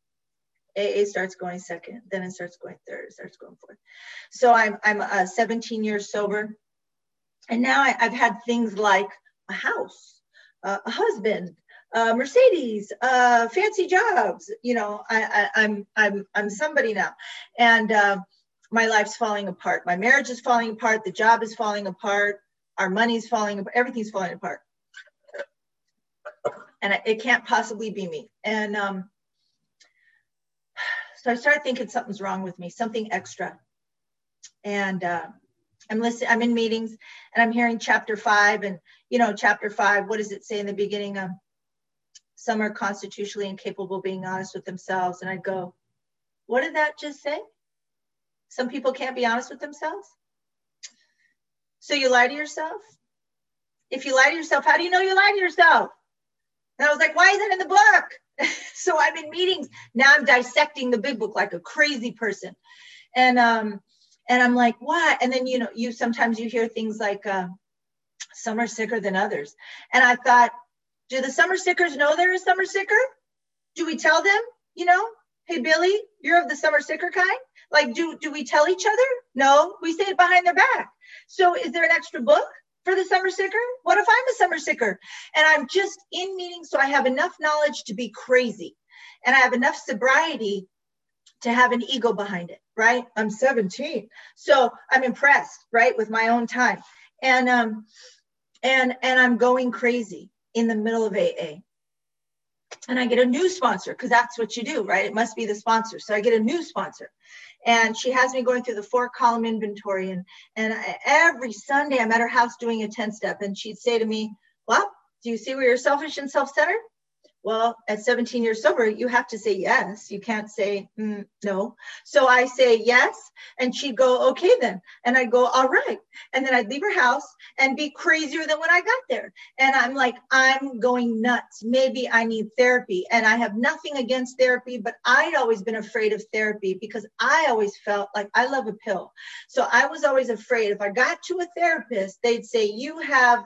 A A starts going second, then it starts going third, it starts going fourth. So I'm, I'm uh, seventeen years sober. And now I, I've had things like a house, uh, a husband, Uh, Mercedes, uh, fancy jobs. You know, I, I, I'm I'm I'm somebody now, and uh, my life's falling apart. My marriage is falling apart. The job is falling apart. Our money's falling apart. Everything's falling apart, and it can't possibly be me. And um, so I started thinking something's wrong with me, something extra. And uh, I'm listening. I'm in meetings, and I'm hearing chapter five, and you know, chapter five. What does it say in the beginning? Um, Some are constitutionally incapable of being honest with themselves. And I'd go, what did that just say? Some people can't be honest with themselves? So you lie to yourself? If you lie to yourself, how do you know you lie to yourself? And I was like, why is it in the book? So I'm in meetings. Now I'm dissecting the big book like a crazy person. And um, and I'm like, what? And then, you know, you sometimes you hear things like, uh, some are sicker than others. And I thought, do the summer sickers know they're a summer sicker? Do we tell them, you know, hey, Billy, you're of the summer sicker kind? Like, do, do we tell each other? No, we say it behind their back. So is there an extra book for the summer sicker? What if I'm a summer sicker? And I'm just in meetings, so I have enough knowledge to be crazy. And I have enough sobriety to have an ego behind it, right? I'm seventeen. So I'm impressed, right, with my own time. And um, and and I'm going crazy in the middle of A A. And I get a new sponsor, because that's what you do, right? It must be the sponsor. So I get a new sponsor. And she has me going through the four column inventory. And, and I, every Sunday I'm at her house doing a ten step. And she'd say to me, well, do you see where you're selfish and self-centered? Well, at seventeen years sober, you have to say yes. You can't say mm, no. So I say yes. And she'd go, okay, then. And I'd go, all right. And then I'd leave her house and be crazier than when I got there. And I'm like, I'm going nuts. Maybe I need therapy. And I have nothing against therapy, but I'd always been afraid of therapy because I always felt like I love a pill. So I was always afraid if I got to a therapist, they'd say, you have,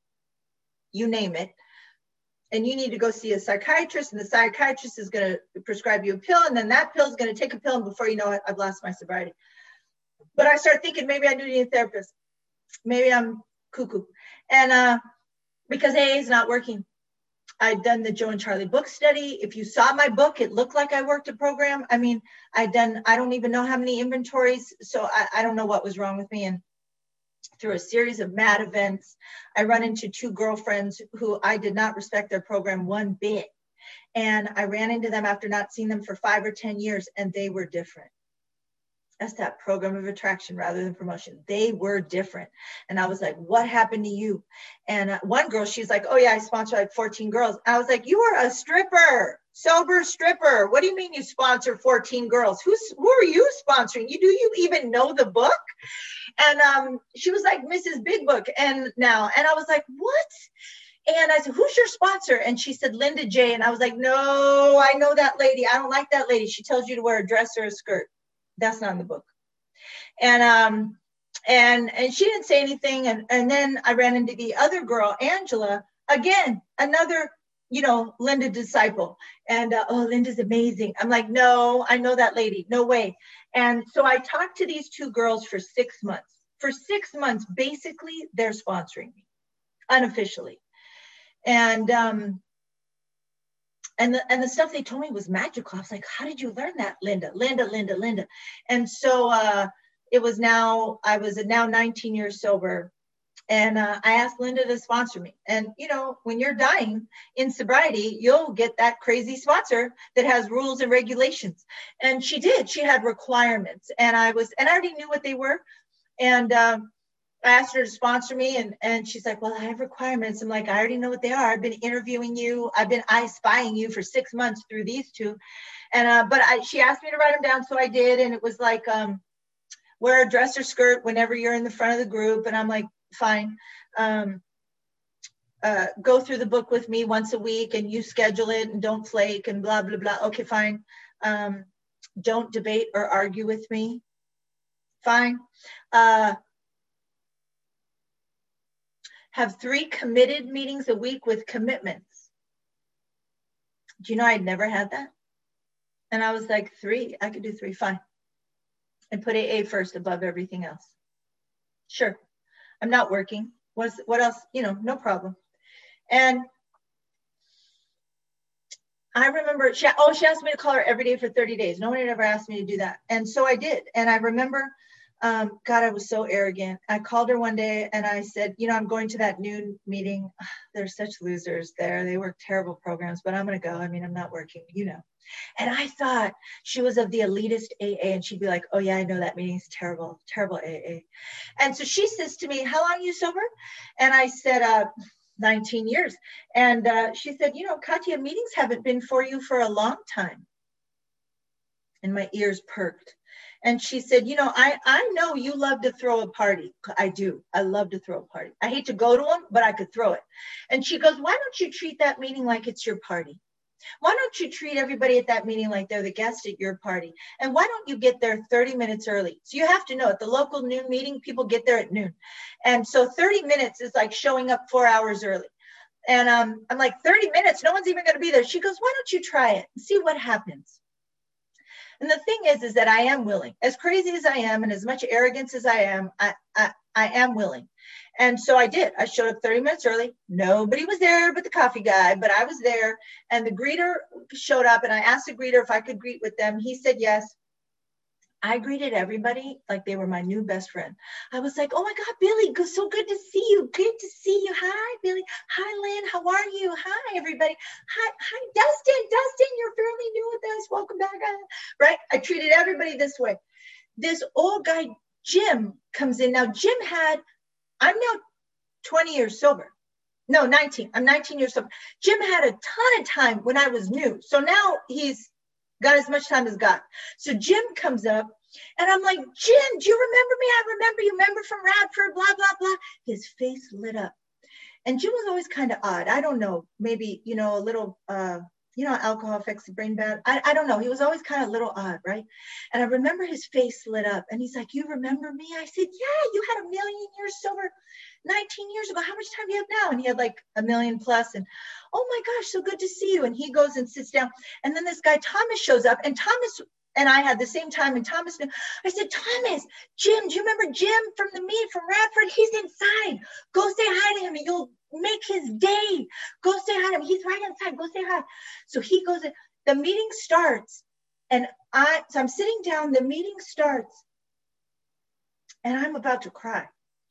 you name it, and you need to go see a psychiatrist, and the psychiatrist is going to prescribe you a pill, and then that pill is going to take a pill, and before you know it, I've lost my sobriety. But I started thinking maybe I do need a therapist. Maybe I'm cuckoo. And uh, because A A is not working. I'd done the Joe and Charlie book study. If you saw my book, it looked like I worked a program. I mean, I'd done, I don't even know how many inventories, so I, I don't know what was wrong with me. And through a series of mad events, I run into two girlfriends who I did not respect their program one bit. And I ran into them after not seeing them for five or ten years, and they were different. That's that program of attraction rather than promotion. They were different. And I was like, what happened to you? And uh, one girl, she's like, oh yeah, I sponsor like fourteen girls. I was like, you are a stripper, sober stripper. What do you mean you sponsor fourteen girls? Who's, who are you sponsoring? You, do you even know the book? And um, she was like, Missus Big Book. And now, and I was like, what? And I said, who's your sponsor? And she said, Linda J. And I was like, no, I know that lady. I don't like that lady. She tells you to wear a dress or a skirt. That's not in the book. And um, and and she didn't say anything. And, and then I ran into the other girl, Angela, again, another, you know, Linda disciple. And uh, oh, Linda's amazing. I'm like, no, I know that lady. No way. And so I talked to these two girls for six months. For six months, basically, they're sponsoring me unofficially. And um, and the, and the stuff they told me was magical. I was like, how did you learn that, Linda? Linda, Linda, Linda. And so uh, it was now, I was now nineteen years sober. And uh, I asked Linda to sponsor me. And, you know, when you're dying in sobriety, you'll get that crazy sponsor that has rules and regulations. And she did. She had requirements. And I was, and I already knew what they were. And um, I asked her to sponsor me. And, and she's like, well, I have requirements. I'm like, I already know what they are. I've been interviewing you. I've been I spying you for six months through these two. And, uh, but I, she asked me to write them down. So I did. And it was like, um, wear a dress or skirt whenever you're in the front of the group. And I'm like, fine. Um, uh, go through the book with me once a week and you schedule it and don't flake and blah, blah, blah. Okay, fine. Um, don't debate or argue with me. Fine. Uh, have three committed meetings a week with commitments. Do you know I'd never had that? And I was like, three, I could do three, fine. And put A A first above everything else. Sure. I'm not working. What's, what else? You know, no problem. And I remember, she, oh, she asked me to call her every day for thirty days. No one had ever asked me to do that. And so I did. And I remember, um, God, I was so arrogant. I called her one day and I said, you know, I'm going to that noon meeting. There's such losers there. They work terrible programs, but I'm going to go. I mean, I'm not working, you know. And I thought she was of the elitist A A, and she'd be like, oh yeah, I know that meeting's terrible, terrible A A. And so she says to me, how long are you sober? And I said, uh, nineteen years. And uh, she said, you know, Katya, meetings haven't been for you for a long time. And my ears perked. And she said, you know, I, I know you love to throw a party. I do. I love to throw a party. I hate to go to them, but I could throw it. And she goes, why don't you treat that meeting like it's your party? Why don't you treat everybody at that meeting like they're the guest at your party? And why don't you get there thirty minutes early? So you have to know, at the local noon meeting, people get there at noon. And so thirty minutes is like showing up four hours early. And um, I'm like, thirty minutes, no one's even going to be there. She goes, why don't you try it and see what happens? And the thing is, is that I am willing. As crazy as I am and as much arrogance as I am, I, I, I am willing. And so I did. I showed up thirty minutes early. Nobody was there but the coffee guy, but I was there. And the greeter showed up, and I asked the greeter if I could greet with them. He said yes. I greeted everybody like they were my new best friend. I was like, oh my God, Billy, go- so good to see you. Good to see you. Hi, Billy. Hi, Lynn. How are you? Hi, everybody. Hi, hi, Dustin. Dustin, you're fairly new with us. Welcome back. Right? I treated everybody this way. This old guy, Jim, comes in. Now, Jim had, I'm now twenty years sober. No, nineteen. I'm nineteen years sober. Jim had a ton of time when I was new. So now he's got as much time as God. So Jim comes up and I'm like, Jim, do you remember me? I remember you. Remember from Radford, blah, blah, blah. His face lit up. And Jim was always kind of odd. I don't know, maybe, you know, a little, uh, you know, alcohol affects the brain bad. I, I don't know. He was always kind of a little odd, right? And I remember his face lit up and he's like, you remember me? I said, yeah, you had a million years sober nineteen years ago. How much time do you have now? And he had like a million plus. And oh my gosh, so good to see you. And he goes and sits down. And then this guy, Thomas, shows up. And Thomas and I had the same time. And Thomas knew. I said, Thomas, Jim, do you remember Jim from the meet from Radford? He's inside. Go say hi to him and you'll make his day. Go say hi to him. He's right inside. Go say hi. So he goes in. The meeting starts. And I, so I'm sitting down. The meeting starts. And I'm about to cry.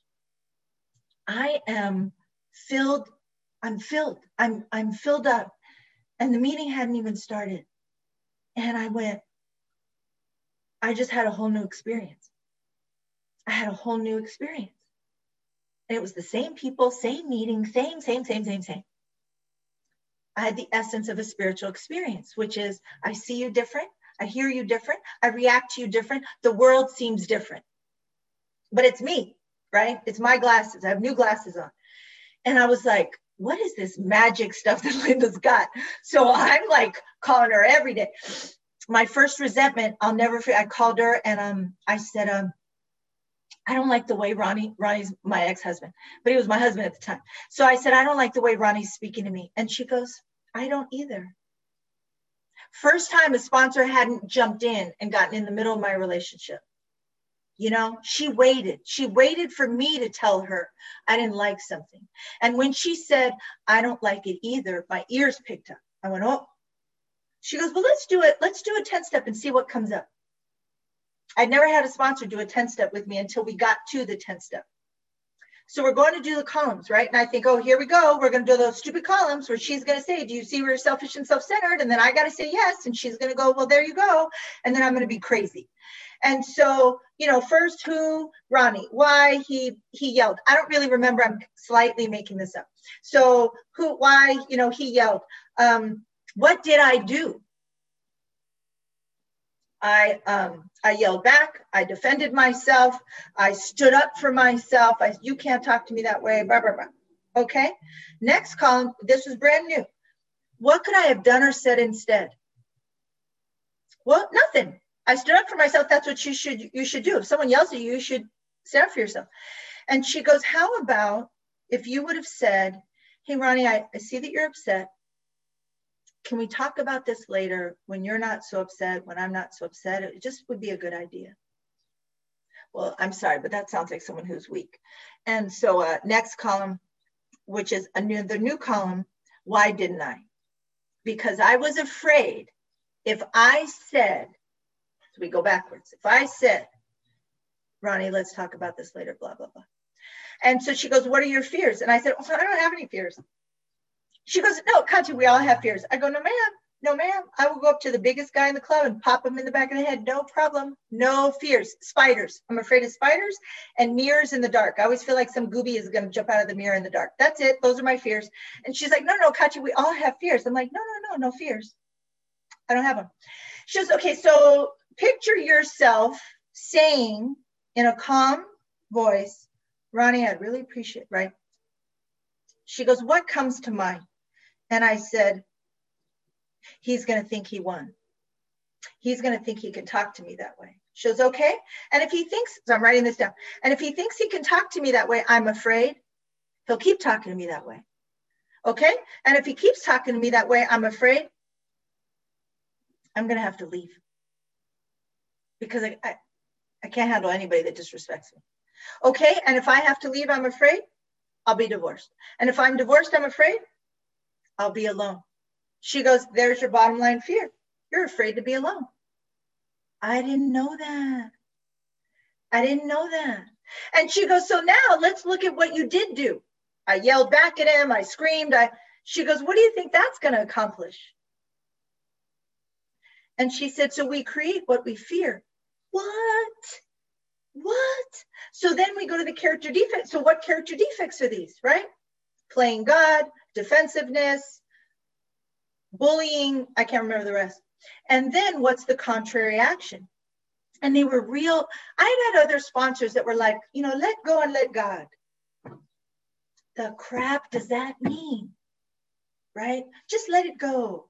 I am filled, I'm filled, I'm, I'm filled up. And the meeting hadn't even started. And I went, I just had a whole new experience. I had a whole new experience. And it was the same people, same meeting, same, same, same, same, same. I had the essence of a spiritual experience, which is I see you different. I hear you different. I react to you different. The world seems different, but it's me. Right? It's my glasses. I have new glasses on. And I was like, what is this magic stuff that Linda's got? So I'm like calling her every day. My first resentment, I'll never forget, I called her and um, I said, um, I don't like the way Ronnie, Ronnie's my ex-husband, but he was my husband at the time. So I said, I don't like the way Ronnie's speaking to me. And she goes, I don't either. First time a sponsor hadn't jumped in and gotten in the middle of my relationship. You know, she waited. She waited for me to tell her I didn't like something. And when she said, I don't like it either, my ears picked up. I went, oh. She goes, well, let's do it. Let's do a ten step and see what comes up. I'd never had a sponsor do a ten step with me until we got to the ten step. So we're going to do the columns, right? And I think, oh, here we go. We're going to do those stupid columns where she's going to say, do you see where you're selfish and self-centered? And then I got to say yes. And she's going to go, well, there you go. And then I'm going to be crazy. And so, you know, first who, Ronnie, why he, he yelled. I don't really remember. I'm slightly making this up. So who, why, you know, he yelled. Um, what did I do? I, um, I yelled back. I defended myself. I stood up for myself. I, you can't talk to me that way. Blah, blah, blah. Okay. Next column. This was brand new. What could I have done or said instead? Well, nothing. I stood up for myself. That's what you should, you should do. If someone yells at you, you should stand up for yourself. And she goes, how about if you would have said, hey, Ronnie, I, I see that you're upset. Can we talk about this later when you're not so upset, when I'm not so upset? It just would be a good idea. Well, I'm sorry, but that sounds like someone who's weak. And so uh, next column, which is a new, the new column, why didn't I? Because I was afraid if I said, so we go backwards. If I said, Ronnie, let's talk about this later, blah, blah, blah. And so she goes, what are your fears? And I said, oh, I don't have any fears. She goes, no, Katya, we all have fears. I go, no, ma'am, no, ma'am. I will go up to the biggest guy in the club and pop him in the back of the head. No problem. No fears. Spiders. I'm afraid of spiders and mirrors in the dark. I always feel like some gooby is going to jump out of the mirror in the dark. That's it. Those are my fears. And she's like, no, no, Katya, we all have fears. I'm like, no, no, no, no fears. I don't have them. She goes, okay, so picture yourself saying in a calm voice, Ronnie, I'd really appreciate, right? She goes, what comes to mind? And I said, he's going to think he won. He's going to think he can talk to me that way. She goes, okay. And if he thinks, so I'm writing this down. And if he thinks he can talk to me that way, I'm afraid he'll keep talking to me that way. Okay. And if he keeps talking to me that way, I'm afraid I'm going to have to leave because I, I, I can't handle anybody that disrespects me. Okay, and if I have to leave, I'm afraid I'll be divorced. And if I'm divorced, I'm afraid I'll be alone. She goes, there's your bottom line fear. You're afraid to be alone. I didn't know that. I didn't know that. And she goes, so now let's look at what you did do. I yelled back at him. I screamed. I, she goes, what do you think that's going to accomplish? And she said, so we create what we fear. What? What? So then we go to the character defects. So what character defects are these, right? Playing God, defensiveness, bullying. I can't remember the rest. And then what's the contrary action? And they were real. I had other sponsors that were like, you know, let go and let God. The crap does that mean? Right? Just let it go.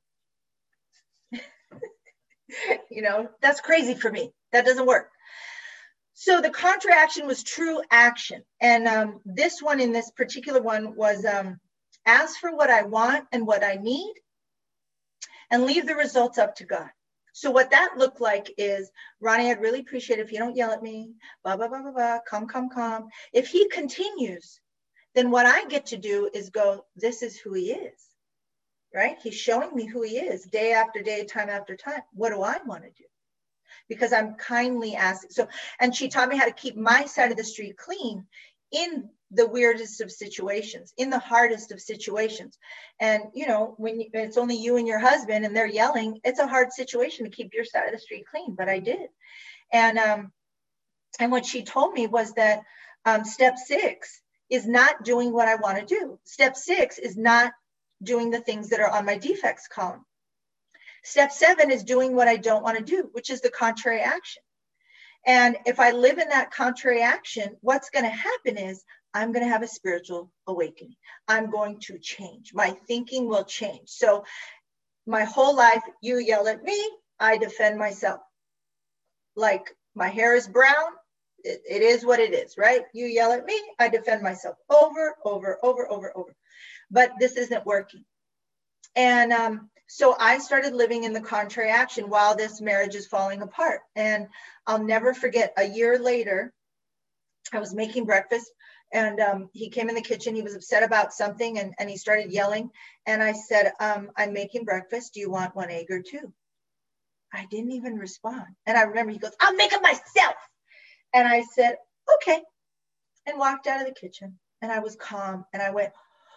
You know, that's crazy for me. That doesn't work. So the contrary action was true action. And um, this one in this particular one was um, ask for what I want and what I need and leave the results up to God. So what that looked like is, Ronnie, I'd really appreciate it if you don't yell at me, blah, blah, blah, blah, blah, calm, calm, calm. If he continues, then what I get to do is go, this is who he is, right? He's showing me who he is day after day, time after time. What do I want to do? Because I'm kindly asking. So, and she taught me how to keep my side of the street clean in the weirdest of situations, in the hardest of situations. And, you know, when you, it's only you and your husband and they're yelling, it's a hard situation to keep your side of the street clean, but I did. And, um, and what she told me was that um, step six is not doing what I want to do. Step six is not doing the things that are on my defects column. Step seven is doing what I don't want to do, which is the contrary action. And if I live in that contrary action, what's going to happen is I'm going to have a spiritual awakening. I'm going to change. My thinking will change. So my whole life, you yell at me, I defend myself. Like my hair is brown, it, it is what it is, right? You yell at me, I defend myself over, over, over, over, over. But this isn't working. And um, so I started living in the contrary action while this marriage is falling apart. And I'll never forget, a year later, I was making breakfast and um, he came in the kitchen. He was upset about something and, and he started yelling. And I said, um, I'm making breakfast. Do you want one egg or two? I didn't even respond. And I remember he goes, I'll make it myself. And I said, okay. And walked out of the kitchen and I was calm and I went,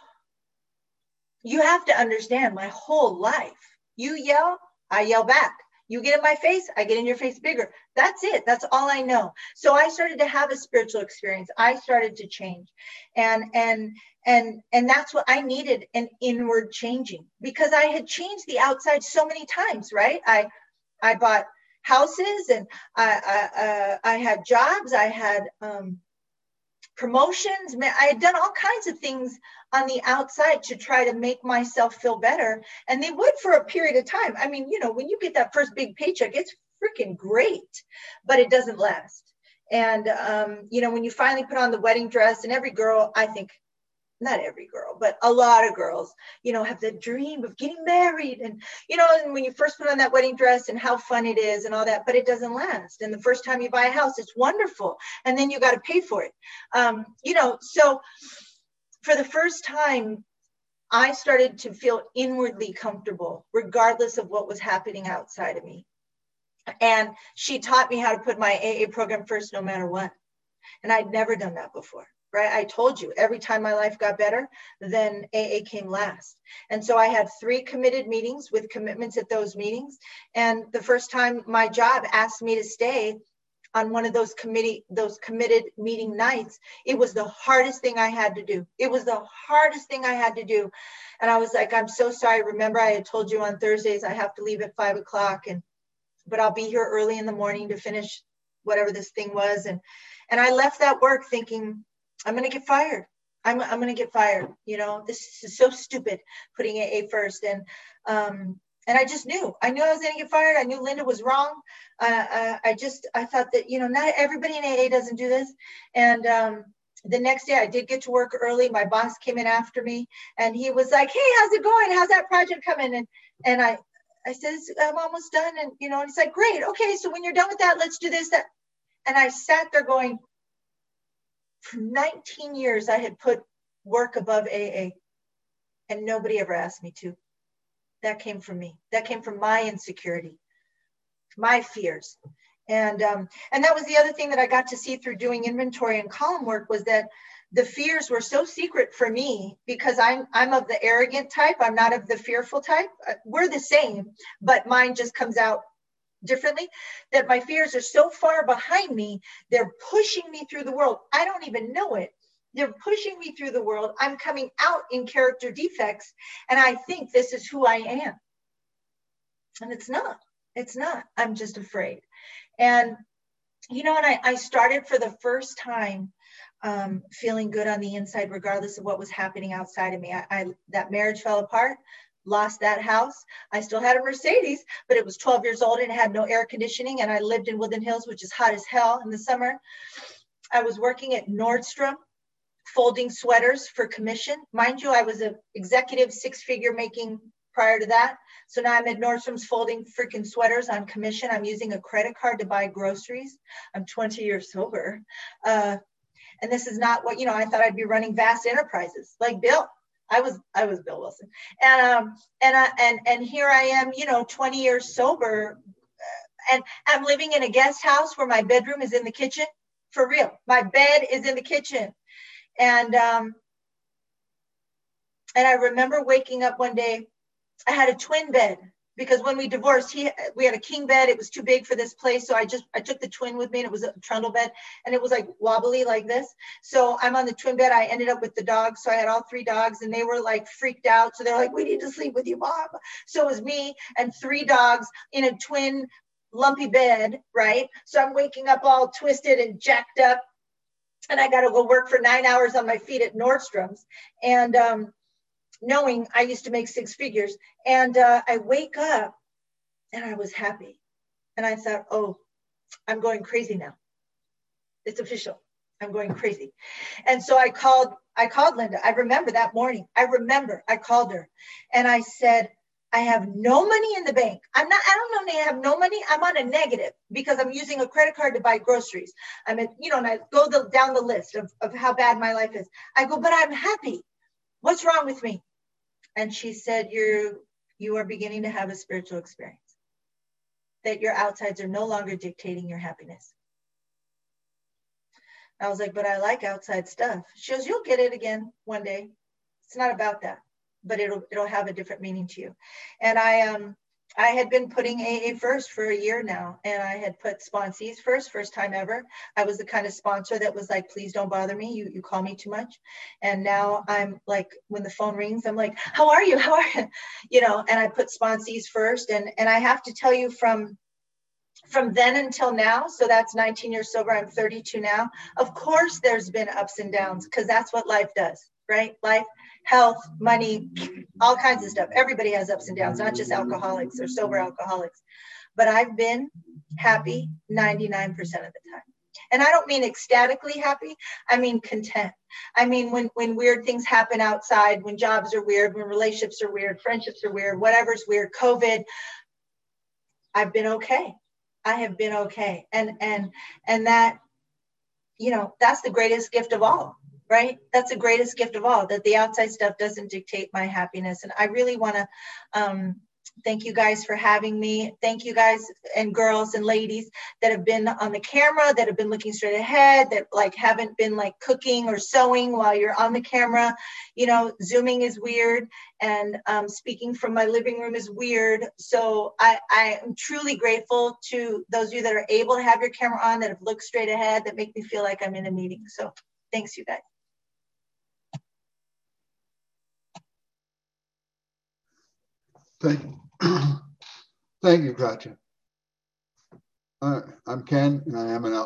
you have to understand my whole life. You yell, I yell back. You get in my face, I get in your face bigger. That's it. That's all I know. So I started to have a spiritual experience. I started to change. And and and and that's what I needed, an inward changing, because I had changed the outside so many times, right? I I bought houses and I I, uh, I had jobs. I had um, promotions. I had done all kinds of things on the outside to try to make myself feel better. And they would for a period of time. I mean, you know, when you get that first big paycheck, it's freaking great, but it doesn't last. And, um, you know, when you finally put on the wedding dress, and every girl, I think, not every girl, but a lot of girls, you know, have the dream of getting married. And, you know, and when you first put on that wedding dress and how fun it is and all that, but it doesn't last. And the first time you buy a house, it's wonderful. And then you got to pay for it. Um, you know, so for the first time, I started to feel inwardly comfortable, regardless of what was happening outside of me. And she taught me how to put my A A program first, no matter what. And I'd never done that before. Right? I told you, every time my life got better, then A A came last. And so I had three committed meetings with commitments at those meetings. And the first time my job asked me to stay on one of those committee, those committed meeting nights, it was the hardest thing I had to do. It was the hardest thing I had to do. And I was like, I'm so sorry. Remember, I had told you on Thursdays, I have to leave at five o'clock, and but I'll be here early in the morning to finish whatever this thing was. And, and I left that work thinking, I'm going to get fired. I'm, I'm going to get fired. You know, this is so stupid, putting A A first. And, um, and I just knew, I knew I was going to get fired. I knew Linda was wrong. Uh, uh, I just, I thought that, you know, not everybody in A A doesn't do this. And, um, the next day I did get to work early. My boss came in after me and he was like, hey, how's it going? How's that project coming? And, and I, I said, I'm almost done. And, you know, and he's like, great. Okay. So when you're done with that, let's do this, that. And I sat there going, For nineteen years, I had put work above A A, and nobody ever asked me to. That came from me. That came from my insecurity, my fears. And, um, and that was the other thing that I got to see through doing inventory and column work, was that the fears were so secret for me, because I'm, I'm of the arrogant type. I'm not of the fearful type. We're the same, but mine just comes out differently, that my fears are so far behind me. They're pushing me through the world. I don't even know it. They're pushing me through the world. I'm coming out in character defects, and I think this is who I am. And it's not. It's not. I'm just afraid. And, you know, and I, I started for the first time um, feeling good on the inside, regardless of what was happening outside of me. I, I that marriage fell apart, lost that house. I still had a Mercedes, but it was twelve years old and it had no air conditioning. And I lived in Woodland Hills, which is hot as hell in the summer. I was working at Nordstrom, folding sweaters for commission. Mind you, I was an executive six figure making prior to that. So now I'm at Nordstrom's folding freaking sweaters on commission. I'm using a credit card to buy groceries. I'm twenty years sober. Uh, and this is not what, you know, I thought I'd be running vast enterprises like Bill. I was, I was Bill Wilson. And, um, and, I, and, and here I am, you know, twenty years sober. And I'm living in a guest house where my bedroom is in the kitchen. For real. My bed is in the kitchen. And, um, and I remember waking up one day. I had a twin bed, because when we divorced, he we had a king bed. It was too big for this place. So I just, I took the twin with me, and it was a trundle bed, and it was like wobbly like this. So I'm on the twin bed. I ended up with the dogs. So I had all three dogs, and they were like freaked out. So they're like, we need to sleep with you, Mom. So it was me and three dogs in a twin lumpy bed, right? So I'm waking up all twisted and jacked up, and I got to go work for nine hours on my feet at Nordstrom's. And, um, knowing I used to make six figures. And uh, I wake up and I was happy. And I thought, oh, I'm going crazy now. It's official. I'm going crazy. And so I called, I called Linda. I remember that morning. I remember I called her and I said, I have no money in the bank. I'm not, I don't know, I have no money. I'm on a negative because I'm using a credit card to buy groceries. I'm at, you know, and I go the, down the list of, of how bad my life is. I go, but I'm happy. What's wrong with me? And she said, you're, you are beginning to have a spiritual experience, that your outsides are no longer dictating your happiness. I was like, but I like outside stuff. She goes, you'll get it again one day. It's not about that, but it'll, it'll have a different meaning to you. And I, um, I had been putting A A first for a year now, and I had put sponsees first, first time ever. I was the kind of sponsor that was like, please don't bother me. You, you call me too much. And now I'm like, when the phone rings, I'm like, how are you? How are you? You know, and I put sponsees first. And, and I have to tell you from, from then until now, so that's nineteen years sober, I'm thirty-two now. Of course, there's been ups and downs, because that's what life does, right? Life, health, money, all kinds of stuff. Everybody has ups and downs, not just alcoholics or sober alcoholics. But I've been happy ninety-nine percent of the time. And I don't mean ecstatically happy. I mean content. I mean, when, when weird things happen outside, when jobs are weird, when relationships are weird, friendships are weird, whatever's weird, COVID, I've been okay. I have been okay. And, and, and that, you know, that's the greatest gift of all. Right? That's the greatest gift of all, that the outside stuff doesn't dictate my happiness. And I really want to um, thank you guys for having me. Thank you guys and girls and ladies that have been on the camera, that have been looking straight ahead, that like haven't been like cooking or sewing while you're on the camera. You know, Zooming is weird, and um, speaking from my living room is weird. So I, I am truly grateful to those of you that are able to have your camera on, that have looked straight ahead, that make me feel like I'm in a meeting. So thanks, you guys. Thank you. Thank you, Katya. Uh, I'm Ken, and I am an